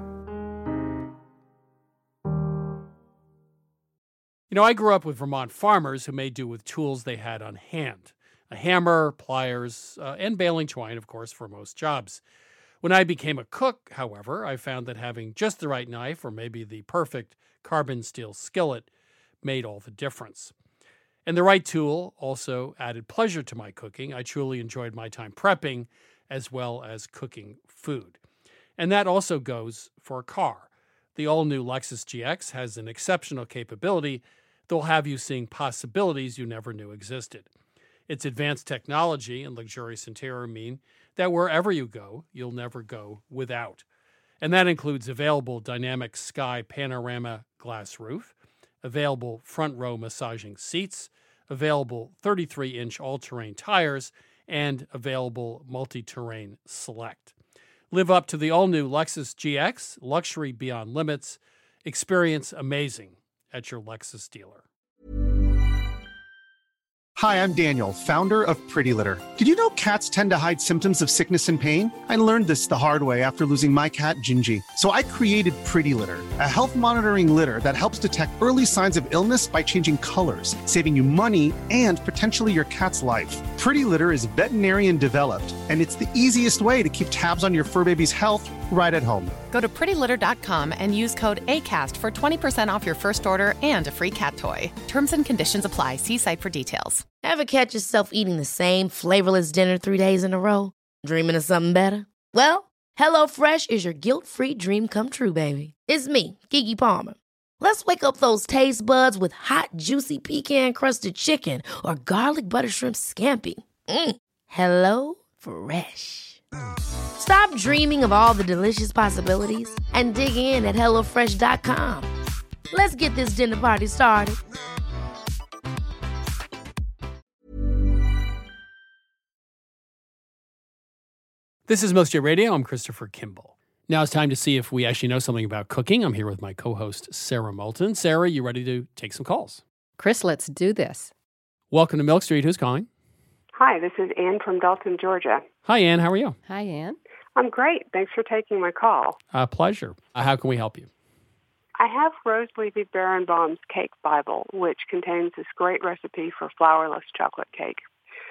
Speaker 1: You know, I grew up with Vermont farmers who made do with tools they had on hand. A hammer, pliers, uh, and baling twine, of course, for most jobs. When I became a cook, however, I found that having just the right knife or maybe the perfect carbon steel skillet made all the difference. And the right tool also added pleasure to my cooking. I truly enjoyed my time prepping as well as cooking food. And that also goes for a car. The all-new Lexus G X has an exceptional capability that will have you seeing possibilities you never knew existed. Its advanced technology and luxurious interior mean that wherever you go, you'll never go without. And that includes available dynamic sky panorama glass roof, available front row massaging seats, available thirty-three inch all-terrain tires, and available multi-terrain select. Live up to the all-new Lexus G X, luxury beyond limits. Experience amazing at your Lexus dealer.
Speaker 3: Hi, I'm Daniel, founder of Pretty Litter. Did you know cats tend to hide symptoms of sickness and pain? I learned this the hard way after losing my cat, Gingy. So I created Pretty Litter, a health monitoring litter that helps detect early signs of illness by changing colors, saving you money and potentially your cat's life. Pretty Litter is veterinarian developed, and it's the easiest way to keep tabs on your fur baby's health right at home.
Speaker 4: Go to pretty litter dot com and use code ACAST for twenty percent off your first order and a free cat toy. Terms and conditions apply. See site for details.
Speaker 2: Ever catch yourself eating the same flavorless dinner three days in a row? Dreaming of something better? Well, HelloFresh is your guilt-free dream come true, baby. It's me, Keke Palmer. Let's wake up those taste buds with hot, juicy pecan-crusted chicken or garlic butter shrimp scampi. Mm. Hello Fresh. Stop dreaming of all the delicious possibilities and dig in at hello fresh dot com. Let's get this dinner party started.
Speaker 1: This is Most J Radio. I'm Christopher Kimball. Now it's time to see if we actually know something about cooking. I'm here with my co-host, Sarah Moulton. Sarah, you ready to take some calls?
Speaker 8: Chris, let's do this.
Speaker 1: Welcome to Milk Street. Who's calling?
Speaker 13: Hi, this is Ann from Dalton, Georgia.
Speaker 1: Hi, Ann. How are you?
Speaker 8: Hi, Ann.
Speaker 13: I'm great. Thanks for taking my call.
Speaker 1: A pleasure. Uh, how can we help you?
Speaker 13: I have Rose Levy Berenbaum's Cake Bible, which contains this great recipe for flourless chocolate cake.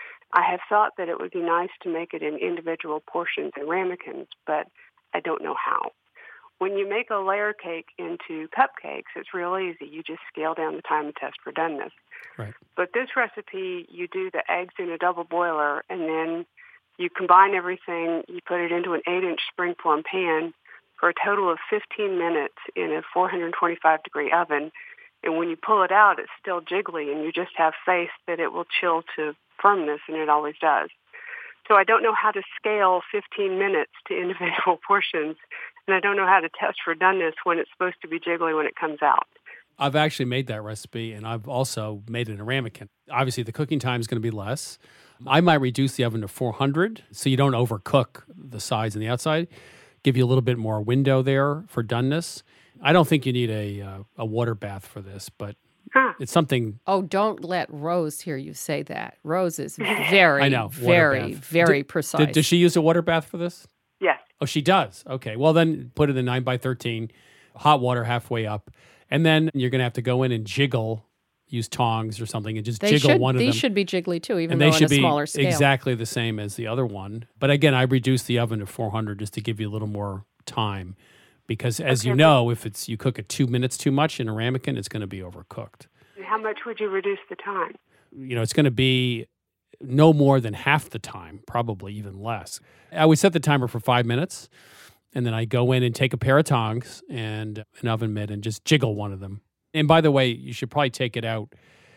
Speaker 13: I have thought that it would be nice to make it in individual portions and ramekins, but I don't know how. When you make a layer cake into cupcakes, it's real easy. You just scale down the time and test for doneness.
Speaker 1: Right.
Speaker 13: But this recipe, you do the eggs in a double boiler, and then you combine everything. You put it into an eight-inch springform pan for a total of fifteen minutes in a four hundred twenty-five degree oven. And when you pull it out, it's still jiggly, and you just have faith that it will chill to firmness, and it always does. So I don't know how to scale fifteen minutes to individual portions, and I don't know how to test for doneness when it's supposed to be jiggly when it comes out.
Speaker 1: I've actually made that recipe, and I've also made it in a ramekin. Obviously, the cooking time is going to be less. I might reduce the oven to four hundred so you don't overcook the sides and the outside. Give you a little bit more window there for doneness. I don't think you need a uh, a water bath for this, but huh. It's something.
Speaker 8: Oh, don't let Rose hear you say that. Rose is very,
Speaker 1: I know,
Speaker 8: very,
Speaker 1: bath.
Speaker 8: very
Speaker 1: D-
Speaker 8: precise.
Speaker 1: D- does she use a water bath for this?
Speaker 13: Yes.
Speaker 1: Oh, she does? Okay. Well, then put it in nine by thirteen, hot water halfway up. And then you're going to have to go in and jiggle, use tongs or something, and just
Speaker 8: they
Speaker 1: jiggle
Speaker 8: should,
Speaker 1: one of
Speaker 8: these
Speaker 1: them.
Speaker 8: These should be jiggly too, even
Speaker 1: and
Speaker 8: though
Speaker 1: they should
Speaker 8: on a
Speaker 1: be
Speaker 8: smaller scale.
Speaker 1: Exactly the same as the other one. But again, I reduced the oven to four hundred just to give you a little more time. Because as
Speaker 13: okay.
Speaker 1: you know, if it's you cook it two minutes too much in a ramekin, it's going to be overcooked.
Speaker 13: How much would you reduce the time?
Speaker 1: You know, it's going to be no more than half the time, probably even less. I would set the timer for five minutes, and then I go in and take a pair of tongs and an oven mitt and just jiggle one of them. And by the way, you should probably take it out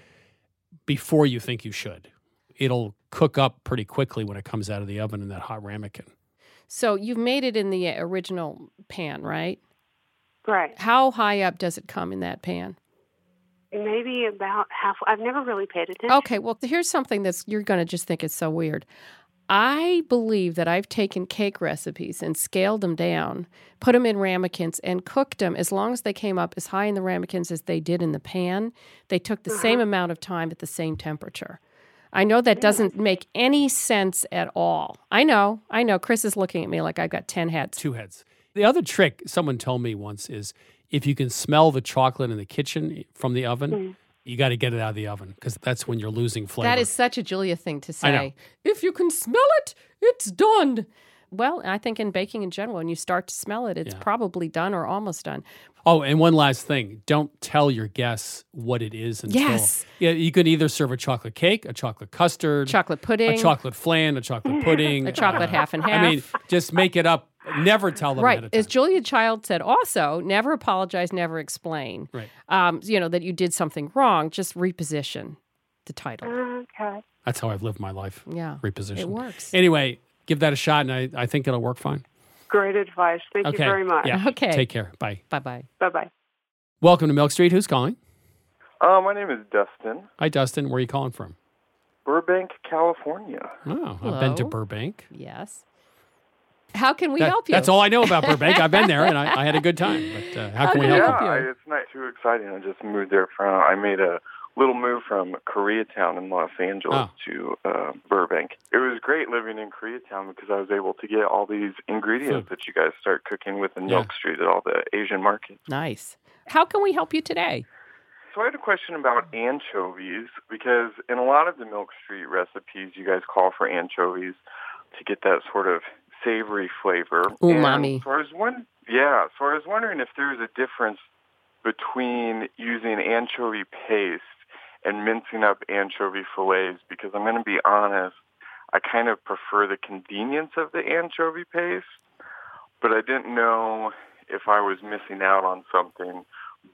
Speaker 1: before you think you should. It'll cook up pretty quickly when it comes out of the oven in that hot ramekin.
Speaker 8: So you've made it in the original pan, right?
Speaker 13: Right.
Speaker 8: How high up does it come in that pan?
Speaker 13: Maybe about half. I've never really paid attention.
Speaker 8: Okay, well, here's something that's you're going to just think it's so weird. I believe that I've taken cake recipes and scaled them down, put them in ramekins, and cooked them as long as they came up as high in the ramekins as they did in the pan. They took the uh-huh. same amount of time at the same temperature. I know that doesn't make any sense at all. I know, I know. Chris is looking at me like I've got ten heads.
Speaker 1: Two heads. The other trick someone told me once is if you can smell the chocolate in the kitchen from the oven, mm. you got to get it out of the oven because that's when you're losing flavor.
Speaker 8: That is such a Julia thing to say.
Speaker 1: I know.
Speaker 8: If you can smell it, it's done. Well, I think in baking in general, when you start to smell it, it's yeah. probably done or almost done.
Speaker 1: Oh, and one last thing. Don't tell your guests what it is until...
Speaker 8: Yes.
Speaker 1: Yeah, you could either serve a chocolate cake, a chocolate custard...
Speaker 8: Chocolate pudding.
Speaker 1: A chocolate flan, a chocolate pudding.
Speaker 8: a chocolate uh, half and half.
Speaker 1: I mean, just make it up Never tell them
Speaker 8: right.
Speaker 1: ahead of time.
Speaker 8: As Julia Child said, also, never apologize, never explain.
Speaker 1: Right.
Speaker 8: Um, you know, that you did something wrong, just reposition the title.
Speaker 13: Okay.
Speaker 1: That's how I've lived my life.
Speaker 8: Yeah.
Speaker 1: Reposition.
Speaker 8: It works.
Speaker 1: Anyway, give that a shot, and I, I think it'll work fine.
Speaker 13: Great advice. Thank
Speaker 1: Okay.
Speaker 13: you very much.
Speaker 1: Yeah.
Speaker 8: Okay.
Speaker 1: Take care. Bye.
Speaker 8: Bye-bye.
Speaker 13: Bye-bye.
Speaker 1: Welcome to Milk Street. Who's calling?
Speaker 14: Uh, my name is Dustin.
Speaker 1: Hi, Dustin. Where are you calling from?
Speaker 14: Burbank, California.
Speaker 1: Oh, I've been to
Speaker 8: Hello.
Speaker 1: Burbank.
Speaker 8: Yes. How can we
Speaker 1: That-
Speaker 8: help you?
Speaker 1: That's all I know about Burbank. I've been there, and I, I had a good time. But uh, how can we help
Speaker 14: yeah,
Speaker 1: you?
Speaker 14: I, it's not too exciting. I just moved there from, I made a little move from Koreatown in Los Angeles
Speaker 1: Oh.
Speaker 14: to uh, Burbank. It was great living in Koreatown because I was able to get all these ingredients
Speaker 1: Food.
Speaker 14: that you guys start cooking with in
Speaker 1: Yeah.
Speaker 14: Milk Street at all the Asian markets.
Speaker 8: Nice. How can we help you today?
Speaker 14: So I had a question about anchovies because in a lot of the Milk Street recipes, you guys call for anchovies to get that sort of savory flavor.
Speaker 8: Umami.
Speaker 14: And so I was one, yeah. So I was wondering if there's a difference between using anchovy paste and mincing up anchovy fillets. Because I'm going to be honest, I kind of prefer the convenience of the anchovy paste, but I didn't know if I was missing out on something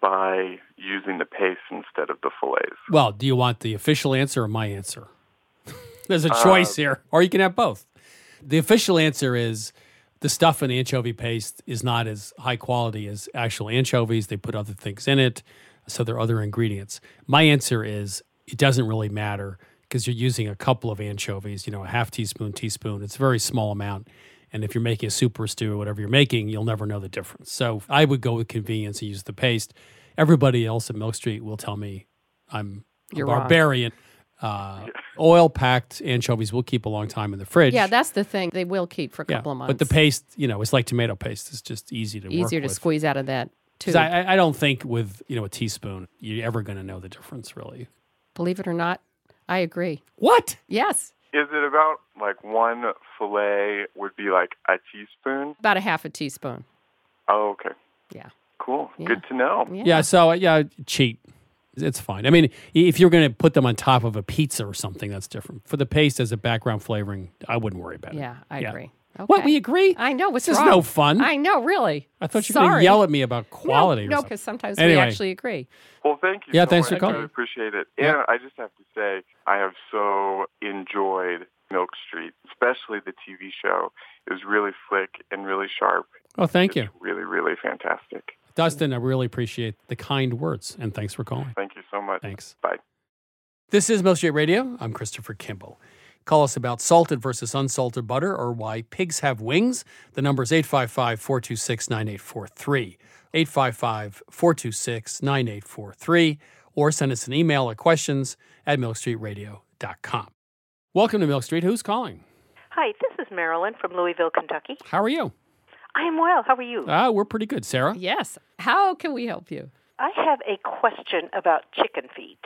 Speaker 14: by using the paste instead of the fillets.
Speaker 1: Well, do you want the official answer or my answer? There's a choice
Speaker 14: Uh,
Speaker 1: here, or you can have both. The official answer is the stuff in the anchovy paste is not as high quality as actual anchovies. They put other things in it, so there are other ingredients. My answer is it doesn't really matter because you're using a couple of anchovies, you know, a half teaspoon, teaspoon. It's a very small amount. And if you're making a soup or stew or whatever you're making, you'll never know the difference. So I would go with convenience and use the paste. Everybody else at Milk Street will tell me I'm a
Speaker 8: You're wrong.
Speaker 1: barbarian. Uh, oil-packed anchovies will keep a long time in the fridge.
Speaker 8: Yeah, that's the thing. They will keep for a
Speaker 1: Yeah,
Speaker 8: couple of months.
Speaker 1: But the paste, you know, it's like tomato paste. It's just easy to work
Speaker 8: Easier to
Speaker 1: with.
Speaker 8: squeeze out of that, too.
Speaker 1: 'Cause I, I- I don't think with, you know, a teaspoon, you're ever going to know the difference, really.
Speaker 8: Believe it or not, I agree.
Speaker 1: What?
Speaker 8: Yes.
Speaker 14: Is it about like one fillet would be like a teaspoon?
Speaker 8: About a half a teaspoon.
Speaker 14: Oh, okay.
Speaker 8: Yeah.
Speaker 14: Cool.
Speaker 8: Yeah.
Speaker 14: Good to know.
Speaker 1: Yeah, so, uh, yeah, cheat. It's fine. I mean, if you're going to put them on top of a pizza or something, that's different. For the paste as a background flavoring, I wouldn't worry about it.
Speaker 8: Yeah, I agree. Okay.
Speaker 1: What, we agree?
Speaker 8: I know. What's
Speaker 1: This is
Speaker 8: wrong?
Speaker 1: no fun.
Speaker 8: I know, really.
Speaker 1: I thought you were going to
Speaker 8: Sorry.
Speaker 1: yell at me about quality or
Speaker 8: No,
Speaker 1: something.
Speaker 8: because sometimes
Speaker 1: Anyway.
Speaker 8: we actually agree.
Speaker 14: Well, thank you.
Speaker 1: Yeah,
Speaker 14: so
Speaker 1: thanks for
Speaker 14: much.
Speaker 1: calling.
Speaker 14: I appreciate it.
Speaker 1: Yeah.
Speaker 14: And I just have to say, I have so enjoyed Milk Street, especially the T V show. It was really slick and really sharp.
Speaker 1: Oh, thank you.
Speaker 14: Really, really fantastic.
Speaker 1: Dustin, I really appreciate the kind words, and thanks for calling.
Speaker 14: Thank you so much.
Speaker 1: Thanks.
Speaker 14: Bye.
Speaker 1: This is Milk Street Radio. I'm Christopher Kimball. Call us about salted versus unsalted butter or why pigs have wings. The number is eight five five, four two six, nine eight four three. eight five five, four two six, nine eight four three. Or send us an email at questions at milk street radio dot com. Welcome to Milk Street. Who's calling?
Speaker 15: Hi, this is Marilyn from Louisville, Kentucky.
Speaker 1: How are you?
Speaker 15: I am well. How are you?
Speaker 1: Ah, we're pretty good, Sarah.
Speaker 8: Yes. How can we help you?
Speaker 15: I have a question about chicken feet.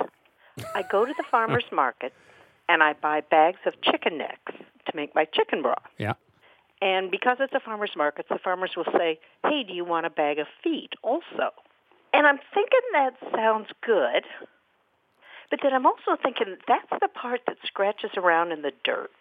Speaker 15: I go to the farmer's market and I buy bags of chicken necks to make my chicken broth.
Speaker 1: Yeah.
Speaker 15: And because it's a farmer's market, the farmers will say, hey, do you want a bag of feet also? And I'm thinking that sounds good, but then I'm also thinking that's the part that scratches around in the dirt.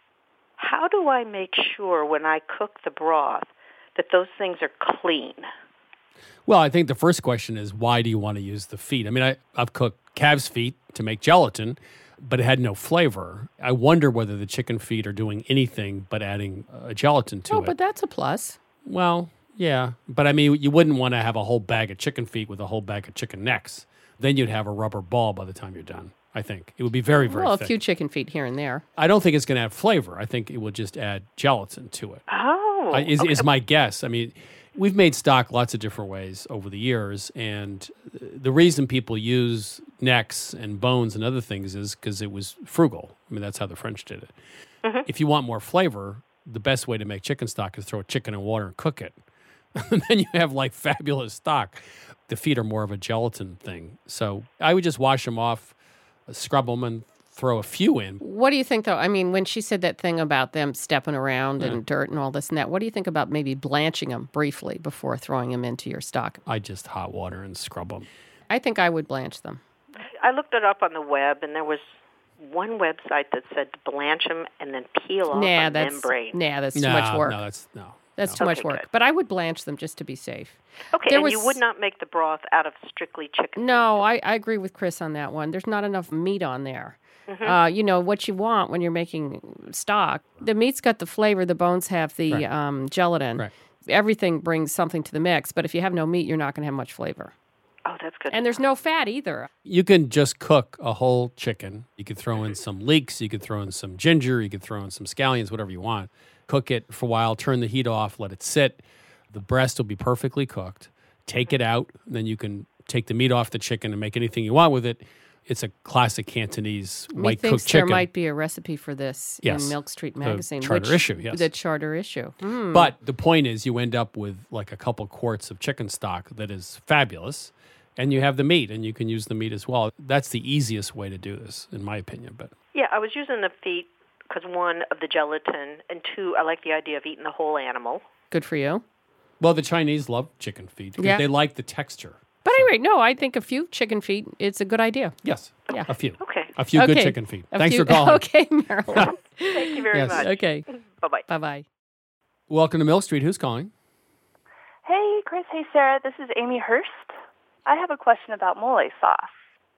Speaker 15: How do I make sure when I cook the broth that those things are clean?
Speaker 1: Well, I think the first question is, why do you want to use the feet? I mean, I, I've cooked calves' feet to make gelatin, but it had no flavor. I wonder whether the chicken feet are doing anything but adding a gelatin to
Speaker 8: Oh,
Speaker 1: it.
Speaker 8: but that's a plus.
Speaker 1: Well, yeah. But I mean, you wouldn't want to have a whole bag of chicken feet with a whole bag of chicken necks. Then you'd have a rubber ball by the time you're done, I think. It would be very, very
Speaker 8: Well, a
Speaker 1: thick.
Speaker 8: few chicken feet here and there.
Speaker 1: I don't think it's going to add flavor. I think it will just add gelatin to it.
Speaker 15: Oh.
Speaker 1: I- is,
Speaker 15: okay.
Speaker 1: is my guess. I mean, we've made stock lots of different ways over the years, and the reason people use necks and bones and other things is because it was frugal. I mean, that's how the French did it.
Speaker 15: Mm-hmm.
Speaker 1: If you want more flavor, the best way to make chicken stock is throw a chicken in water and cook it. And then you have like fabulous stock. The feet are more of a gelatin thing. So I would just wash them off, scrub them, and throw a few in.
Speaker 8: What do you think, though? I mean, when she said that thing about them stepping around
Speaker 1: Yeah.
Speaker 8: in dirt and all this and that, what do you think about maybe blanching them briefly before throwing them into your stock?
Speaker 1: I just hot water and scrub them.
Speaker 8: I think I would blanch them.
Speaker 15: I looked it up on the web, and there was one website that said to blanch them and then peel off
Speaker 8: Nah,
Speaker 15: a
Speaker 8: that's
Speaker 15: membrane.
Speaker 8: nah, that's too
Speaker 1: no,
Speaker 8: much work.
Speaker 1: No, that's no.
Speaker 8: That's too
Speaker 15: Okay,
Speaker 8: much work.
Speaker 15: good.
Speaker 8: But I would blanch them just to be safe.
Speaker 15: Okay,
Speaker 8: There
Speaker 15: and
Speaker 8: was-
Speaker 15: you would not make the broth out of strictly chicken.
Speaker 8: No, I, I agree with Chris on that one. There's not enough meat on there.
Speaker 15: Mhm.
Speaker 8: Uh, you know, what you want when you're making stock, the meat's got the flavor, the bones have the
Speaker 1: Right.
Speaker 8: um, gelatin.
Speaker 1: Right.
Speaker 8: Everything brings something to the mix, but if you have no meat, you're not going to have much flavor.
Speaker 15: Oh, that's good.
Speaker 8: And there's no fat either.
Speaker 1: You can just cook a whole chicken. You could throw in some leeks. You could throw in some ginger. You could throw in some scallions, whatever you want. Cook it for a while. Turn the heat off. Let it sit. The breast will be perfectly cooked. Take it out. Then you can take the meat off the chicken and make anything you want with it. It's a classic Cantonese white
Speaker 8: Methinks
Speaker 1: cooked chicken.
Speaker 8: there might be a recipe for this
Speaker 1: Yes.
Speaker 8: in Milk Street
Speaker 1: The
Speaker 8: Magazine.
Speaker 1: charter
Speaker 8: which-
Speaker 1: issue, yes.
Speaker 8: The charter issue. Hmm.
Speaker 1: But the point is, you end up with like a couple quarts of chicken stock that is fabulous, and you have the meat, and you can use the meat as well. That's the easiest way to do this, in my opinion. But
Speaker 15: Yeah, I was using the feet because, one, of the gelatin, and two, I like the idea of eating the whole animal.
Speaker 8: Good for you.
Speaker 1: well, the Chinese love chicken feet because
Speaker 8: Yeah.
Speaker 1: they like the texture.
Speaker 8: But anyway, no, I think a few chicken feet, it's a good idea.
Speaker 1: Yes,
Speaker 8: Yeah.
Speaker 1: a few.
Speaker 15: Okay.
Speaker 1: A few good
Speaker 8: Okay.
Speaker 1: chicken feet.
Speaker 8: A
Speaker 1: Thanks
Speaker 8: few-
Speaker 1: for calling.
Speaker 8: Okay, Marilyn.
Speaker 15: Thank you very
Speaker 1: Yes.
Speaker 15: much.
Speaker 8: Okay.
Speaker 15: Bye-bye.
Speaker 8: Bye-bye.
Speaker 1: Welcome to Milk Street. Who's calling?
Speaker 16: Hey, Chris. Hey, Sarah. This is Amy Hurst. I have a question about mole sauce.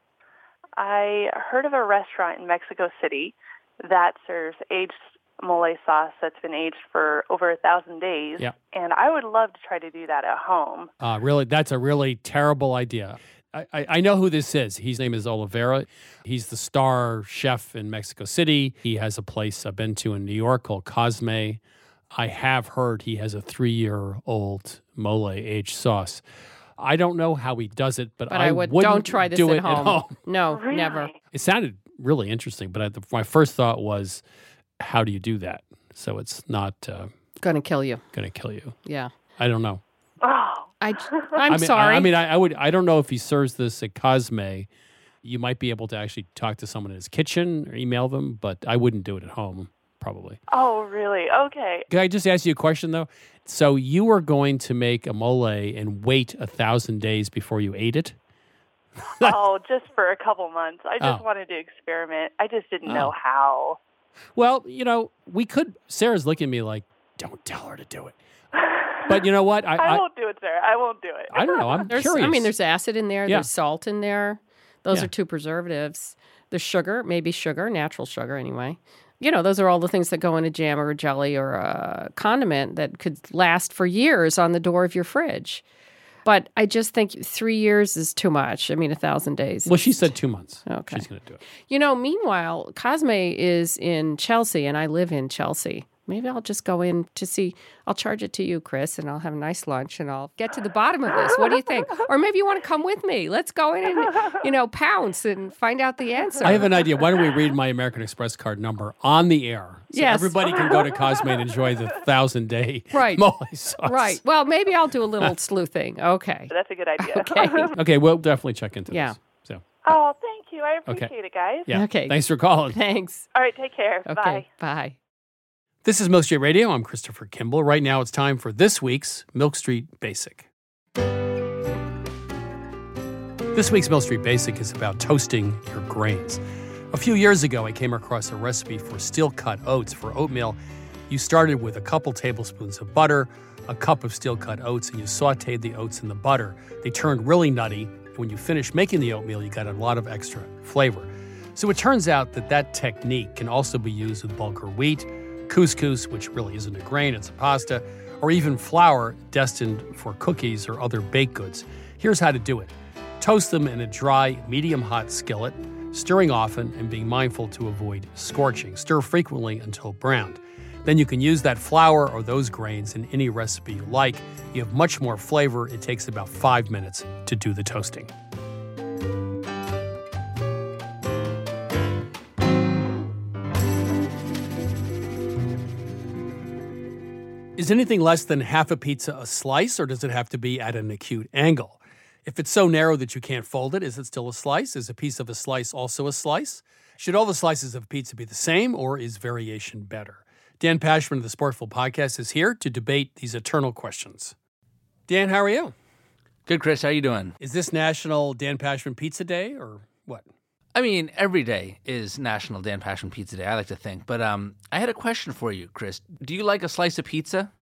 Speaker 16: I heard of a restaurant in Mexico City that serves aged mole sauce that's been aged for over a thousand days.
Speaker 1: Yeah.
Speaker 16: And I would love to try to do that at home.
Speaker 1: Uh, really, that's a really terrible idea. I, I, I know who this is. His name is Oliveira. He's the star chef in Mexico City. He has a place I've been to in New York called Cosme. I have heard he has a three-year-old mole aged sauce. I don't know how he does it, but,
Speaker 8: But I would
Speaker 1: wouldn't
Speaker 8: don't try this
Speaker 1: do
Speaker 8: at
Speaker 1: it
Speaker 8: home.
Speaker 1: at home.
Speaker 8: No,
Speaker 16: Really?
Speaker 8: never.
Speaker 1: It sounded really interesting, but I, the, my first thought was, how do you do that? So it's not uh,
Speaker 8: Going to kill you.
Speaker 1: going to kill you.
Speaker 8: Yeah.
Speaker 1: I don't know.
Speaker 16: Oh.
Speaker 8: I, I'm
Speaker 1: I mean,
Speaker 8: sorry.
Speaker 1: I, I mean, I, I would. I don't know if he serves this at Cosme. You might be able to actually talk to someone in his kitchen or email them, but I wouldn't do it at home. Probably.
Speaker 16: Oh, really? Okay.
Speaker 1: Can I just ask you a question though? So you were going to make a mole and wait a thousand days before you ate it?
Speaker 16: Oh, just for a couple months. I just
Speaker 1: Oh.
Speaker 16: wanted to experiment. I just didn't
Speaker 1: Oh.
Speaker 16: know how.
Speaker 1: Well, you know, we could. Sarah's looking at me like, "Don't tell her to do it." But you know what? I
Speaker 16: I,
Speaker 1: I,
Speaker 16: won't do it, Sarah. I won't do it.
Speaker 1: I don't know. I'm
Speaker 8: There's,
Speaker 1: curious.
Speaker 8: I mean, there's acid in there.
Speaker 1: Yeah.
Speaker 8: There's salt in there. Those
Speaker 1: Yeah.
Speaker 8: are two preservatives. There's sugar, maybe sugar, natural sugar anyway. You know, those are all the things that go in a jam or a jelly or a condiment that could last for years on the door of your fridge. But I just think three years is too much. I mean, a thousand days.
Speaker 1: Well, she said two months.
Speaker 8: Okay.
Speaker 1: She's going to do it.
Speaker 8: You know, meanwhile, Cosme is in Chelsea, and I live in Chelsea. Maybe I'll just go in to see. I'll charge it to you, Chris, and I'll have a nice lunch, and I'll get to the bottom of this. What do you think? Or maybe you want to come with me. Let's go in and, you know, pounce and find out the answer.
Speaker 1: I have an idea. Why don't we read my American Express card number on the air? So
Speaker 8: Yes.
Speaker 1: everybody can go to Cosme and enjoy the thousand day
Speaker 8: Right.
Speaker 1: mole sauce.
Speaker 8: Right. Well, maybe I'll do a little sleuthing. Okay.
Speaker 16: That's a good idea.
Speaker 8: Okay.
Speaker 1: Okay, we'll definitely check into
Speaker 8: Yeah.
Speaker 1: this. So,
Speaker 16: Oh, thank you. I
Speaker 1: Okay.
Speaker 16: appreciate it, guys.
Speaker 1: yeah.
Speaker 8: Okay.
Speaker 1: Thanks for calling.
Speaker 8: Thanks.
Speaker 16: All right, take care.
Speaker 8: Okay.
Speaker 16: Bye.
Speaker 8: Bye.
Speaker 1: This is Milk Street Radio. I'm Christopher Kimball. Right now it's time for this week's Milk Street Basic. This week's Milk Street Basic is about toasting your grains. A few years ago, I came across a recipe for steel-cut oats for oatmeal. You started with a couple tablespoons of butter, a cup of steel-cut oats, and you sauteed the oats in the butter. They turned really nutty, and when you finished making the oatmeal, you got a lot of extra flavor. So it turns out that that technique can also be used with bulgur wheat, couscous, which really isn't a grain, it's a pasta, or even flour destined for cookies or other baked goods. Here's how to do it. Toast them in a dry, medium-hot skillet, stirring often and being mindful to avoid scorching. Stir frequently until browned. Then you can use that flour or those grains in any recipe you like. You have much more flavor. It takes about five minutes to do the toasting. Is anything less than half a pizza a slice, or does it have to be at an acute angle? If it's so narrow that you can't fold it, is it still a slice? Is a piece of a slice also a slice? Should all the slices of pizza be the same, or is variation better? Dan Pashman of the Sportful Podcast is here to debate these eternal questions. Dan, how are you?
Speaker 17: Good, Chris. How you doing?
Speaker 1: Is this National Dan Pashman Pizza Day, or what?
Speaker 17: I mean, every day is National Dan Pashman Pizza Day, I like to think. But um, I had a question for you, Chris. Do you like a slice of pizza?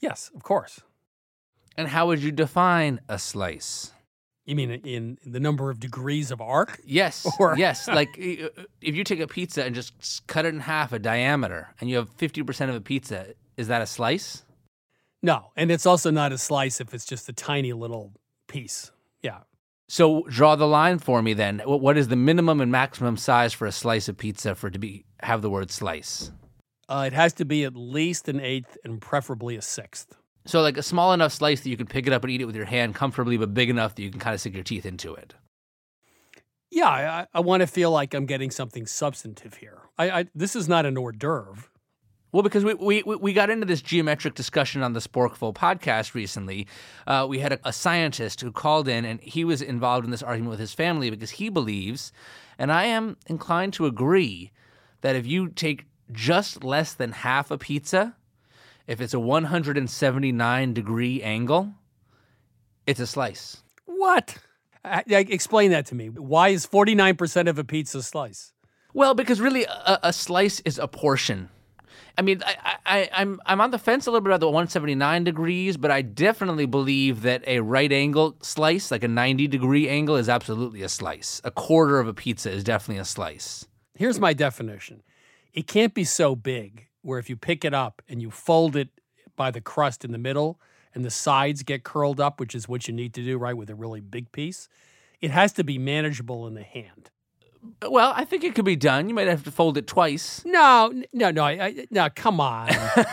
Speaker 1: Yes, of course.
Speaker 17: And how would you define a slice?
Speaker 1: You mean in the number of degrees of arc?
Speaker 17: Yes,
Speaker 1: Or-
Speaker 17: yes. Like if you take a pizza and just cut it in half a diameter and you have fifty percent of a pizza, is that a slice?
Speaker 1: No, and it's also not a slice if it's just a tiny little piece. Yeah.
Speaker 17: So draw the line for me then. What what is the minimum and maximum size for a slice of pizza for it to be have the word slice?
Speaker 1: Uh, it has to be at least an eighth and preferably a sixth.
Speaker 17: So like a small enough slice that you can pick it up and eat it with your hand comfortably, but big enough that you can kind of sink your teeth into it.
Speaker 1: Yeah, I, I want to feel like I'm getting something substantive here. I, I this is not an hors d'oeuvre.
Speaker 17: Well, because we, we we got into this geometric discussion on the Sporkful podcast recently. Uh, we had a, a scientist who called in, and he was involved in this argument with his family because he believes, and I am inclined to agree, that if you take just less than half a pizza, if it's a one hundred seventy-nine degree angle, it's a slice.
Speaker 1: What? I, I, explain that to me. Why is forty-nine percent of a pizza a slice?
Speaker 17: Well, because really a, a slice is a portion. I mean, I, I, I'm I'm on the fence a little bit about the one hundred seventy-nine degrees, but I definitely believe that a right angle slice, like a ninety degree angle, is absolutely a slice. A quarter of a pizza is definitely a slice.
Speaker 1: Here's my definition. It can't be so big where if you pick it up and you fold it by the crust in the middle and the sides get curled up, which is what you need to do, right, with a really big piece, it has to be manageable in the hand.
Speaker 17: Well, I think it could be done. You might have to fold it twice.
Speaker 1: No, no, no, I, I, no, come on.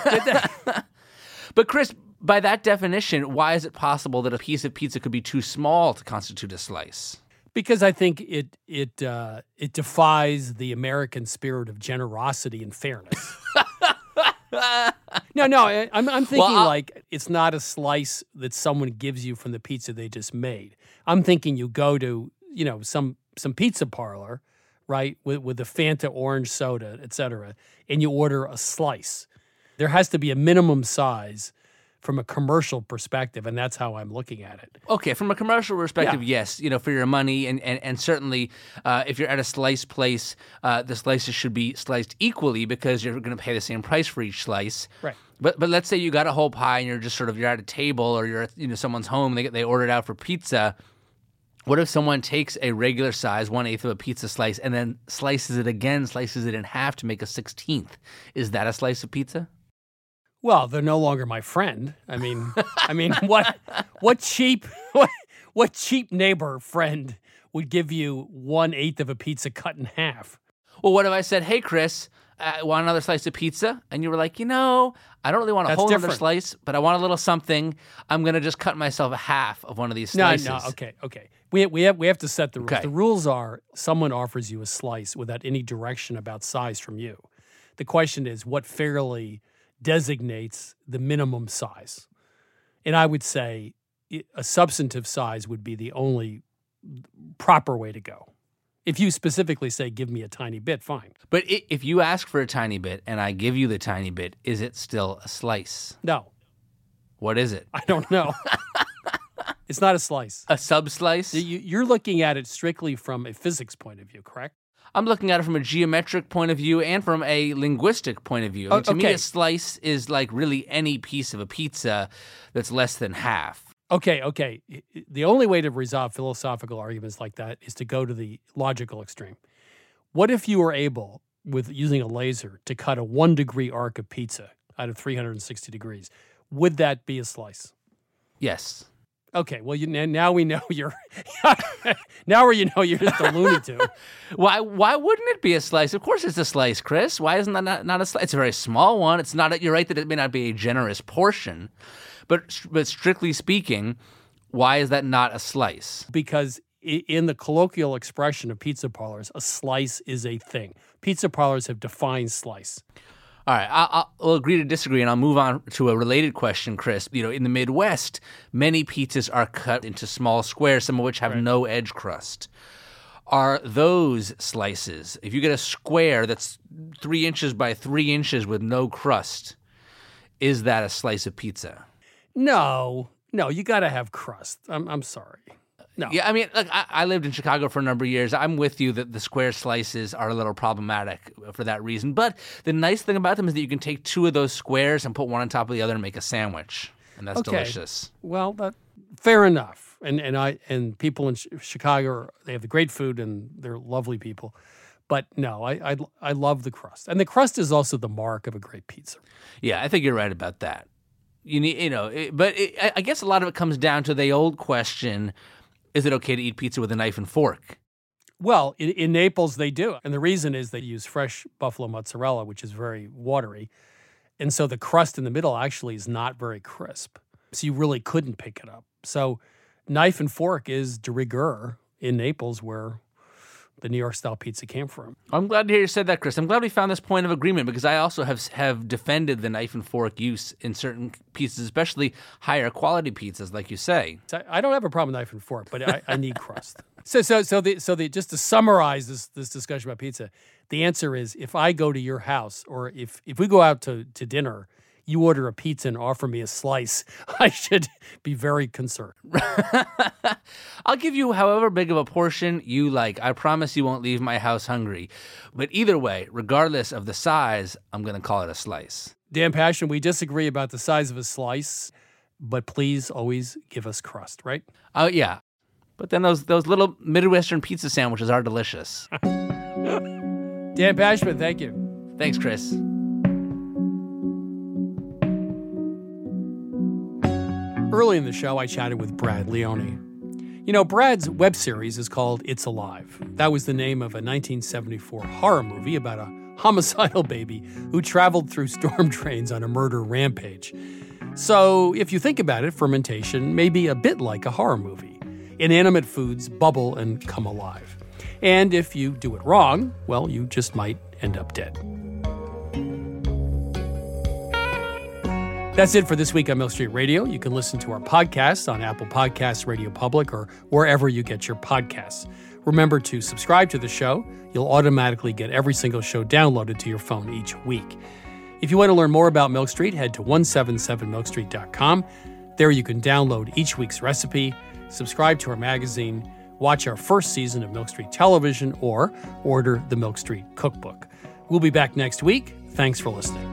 Speaker 17: But Chris, by that definition, why is it possible that a piece of pizza could be too small to constitute a slice?
Speaker 1: Because I think it it uh, it defies the American spirit of generosity and fairness. no, no, I, I'm I'm thinking
Speaker 17: Well,
Speaker 1: like it's not a slice that someone gives you from the pizza they just made. I'm thinking you go to you know some some pizza parlor, right, with with the Fanta orange soda, et cetera, and you order a slice. There has to be a minimum size from a commercial perspective, and that's how I'm looking at it.
Speaker 17: Okay, from a commercial perspective,
Speaker 1: Yeah.
Speaker 17: yes, you know, for your money, and and, and certainly uh, if you're at a slice place, uh, the slices should be sliced equally because you're going to pay the same price for each slice.
Speaker 1: Right.
Speaker 17: But but let's say you got a whole pie and you're just sort of you're at a table or you're at you know someone's home, they they ordered out for pizza. What if someone takes a regular size, one eighth of a pizza slice, and then slices it again, slices it in half to make a sixteenth? Is that a slice of pizza?
Speaker 1: Well, they're no longer my friend. I mean, I mean, what, what cheap, what, what cheap neighbor friend would give you one eighth of a pizza cut in half?
Speaker 17: Well, what if I said, "Hey, Chris, I want another slice of pizza," and you were like, "You know, I don't really want a
Speaker 1: That's
Speaker 17: whole other
Speaker 1: different.
Speaker 17: slice, but I want a little something. I'm gonna just cut myself a half of one of these
Speaker 1: No,
Speaker 17: slices."
Speaker 1: no, okay, okay. We we have we have to set the rules.
Speaker 17: Okay.
Speaker 1: The rules are someone offers you a slice without any direction about size from you. The question is what fairly designates the minimum size. And I would say i- a substantive size would be the only proper way to go. If you specifically say, give me a tiny bit, fine.
Speaker 17: But i- if you ask for a tiny bit and I give you the tiny bit, is it still a slice?
Speaker 1: No,
Speaker 17: What is it?
Speaker 1: I don't know. It's not a slice.
Speaker 17: A sub-slice?
Speaker 1: You, you're looking at it strictly from a physics point of view, correct?
Speaker 17: I'm looking at it from a geometric point of view and from a linguistic point of view. I mean,
Speaker 1: Oh,
Speaker 17: to me,
Speaker 1: okay.
Speaker 17: a slice is like really any piece of a pizza that's less than half.
Speaker 1: Okay, okay. I- I- The only way to resolve philosophical arguments like that is to go to the logical extreme. What if you were able, with using a laser, to cut a one degree arc of pizza out of three hundred sixty degrees? Would that be a slice?
Speaker 17: Yes.
Speaker 1: Okay, well, you, n- now we know you're. now we you know you're just a Looney Tune.
Speaker 17: Why Why wouldn't it be a slice? Of course it's a slice, Chris. Why isn't that not, not a slice? It's a very small one. It's not. A, you're right that it may not be a generous portion, but but strictly speaking, why is that not a slice?
Speaker 1: Because i- in the colloquial expression of pizza parlors, a slice is a thing. Pizza parlors have defined slice.
Speaker 17: All right, I'll, I'll agree to disagree, and I'll move on to a related question, Chris. You know, in the Midwest, many pizzas are cut into small squares, some of which have no edge crust. Are those slices? If you get a square that's three inches by three inches with no crust, is that a slice of pizza?
Speaker 1: No, no, you got to have crust. I'm, I'm sorry. No.
Speaker 17: Yeah, I mean, look, I, I lived in Chicago for a number of years. I'm with you that the square slices are a little problematic for that reason. But the nice thing about them is that you can take two of those squares and put one on top of the other and make a sandwich. And that's
Speaker 1: okay.
Speaker 17: delicious.
Speaker 1: Well, that, fair enough. And and I and people in Ch- Chicago, are, they have the great food and they're lovely people. But no, I, I I love the crust. And the crust is also the mark of a great pizza.
Speaker 17: Yeah, I think you're right about that. You need, you know, it, but it, I guess a lot of it comes down to the old question: is it okay to eat pizza with a knife and fork?
Speaker 1: Well, in, in Naples they do, and the reason is they use fresh buffalo mozzarella, which is very watery, and so the crust in the middle actually is not very crisp. So you really couldn't pick it up. So knife and fork is de rigueur in Naples, where the New York style pizza came from.
Speaker 17: I'm glad to hear you said that, Chris. I'm glad we found this point of agreement because I also have have defended the knife and fork use in certain pizzas, especially higher quality pizzas, like you say.
Speaker 1: So I don't have a problem with knife and fork, but I, I need crust. So so so the so the just to summarize this this discussion about pizza, the answer is if I go to your house or if if we go out to, to dinner, you order a pizza and offer me a slice, I should be very concerned.
Speaker 17: I'll give you however big of a portion you like. I promise you won't leave my house hungry. But either way, regardless of the size, I'm going to call it a slice.
Speaker 1: Dan Passion, we disagree about the size of a slice, but please always give us crust, right?
Speaker 17: Oh, yeah. But then those those little Midwestern pizza sandwiches are delicious.
Speaker 1: Dan Pashman, thank you.
Speaker 17: Thanks, Chris.
Speaker 1: Early in the show, I chatted with Brad Leone. You know, Brad's web series is called It's Alive. That was the name of a nineteen seventy-four horror movie about a homicidal baby who traveled through storm drains on a murder rampage. So, if you think about it, fermentation may be a bit like a horror movie. Inanimate foods bubble and come alive. And if you do it wrong, well, you just might end up dead. That's it for this week on Milk Street Radio. You can listen to our podcasts on Apple Podcasts, Radio Public, or wherever you get your podcasts. Remember to subscribe to the show. You'll automatically get every single show downloaded to your phone each week. If you want to learn more about Milk Street, head to one seven seven milk street dot com. There you can download each week's recipe, subscribe to our magazine, watch our first season of Milk Street Television, or order the Milk Street Cookbook. We'll be back next week. Thanks for listening.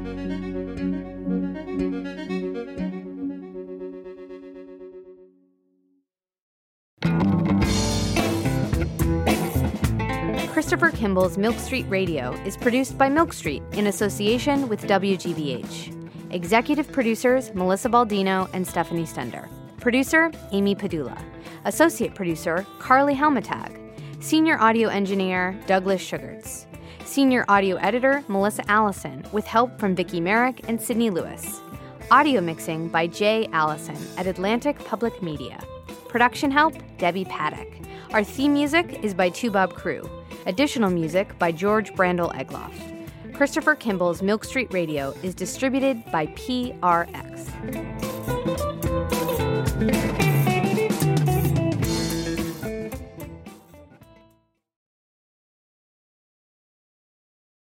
Speaker 18: Christopher Kimball's Milk Street Radio is produced by Milk Street in association with W G B H. Executive producers Melissa Baldino and Stephanie Stender. Producer Amy Padula. Associate producer Carly Helmetag. Senior audio engineer Douglas Sugarts. Senior audio editor Melissa Allison with help from Vicki Merrick and Sydney Lewis. Audio mixing by Jay Allison at Atlantic Public Media. Production help Debbie Paddock. Our theme music is by Two Bob Crew. Additional music by George Brandel Egloff. Christopher Kimball's Milk Street Radio is distributed by P R X.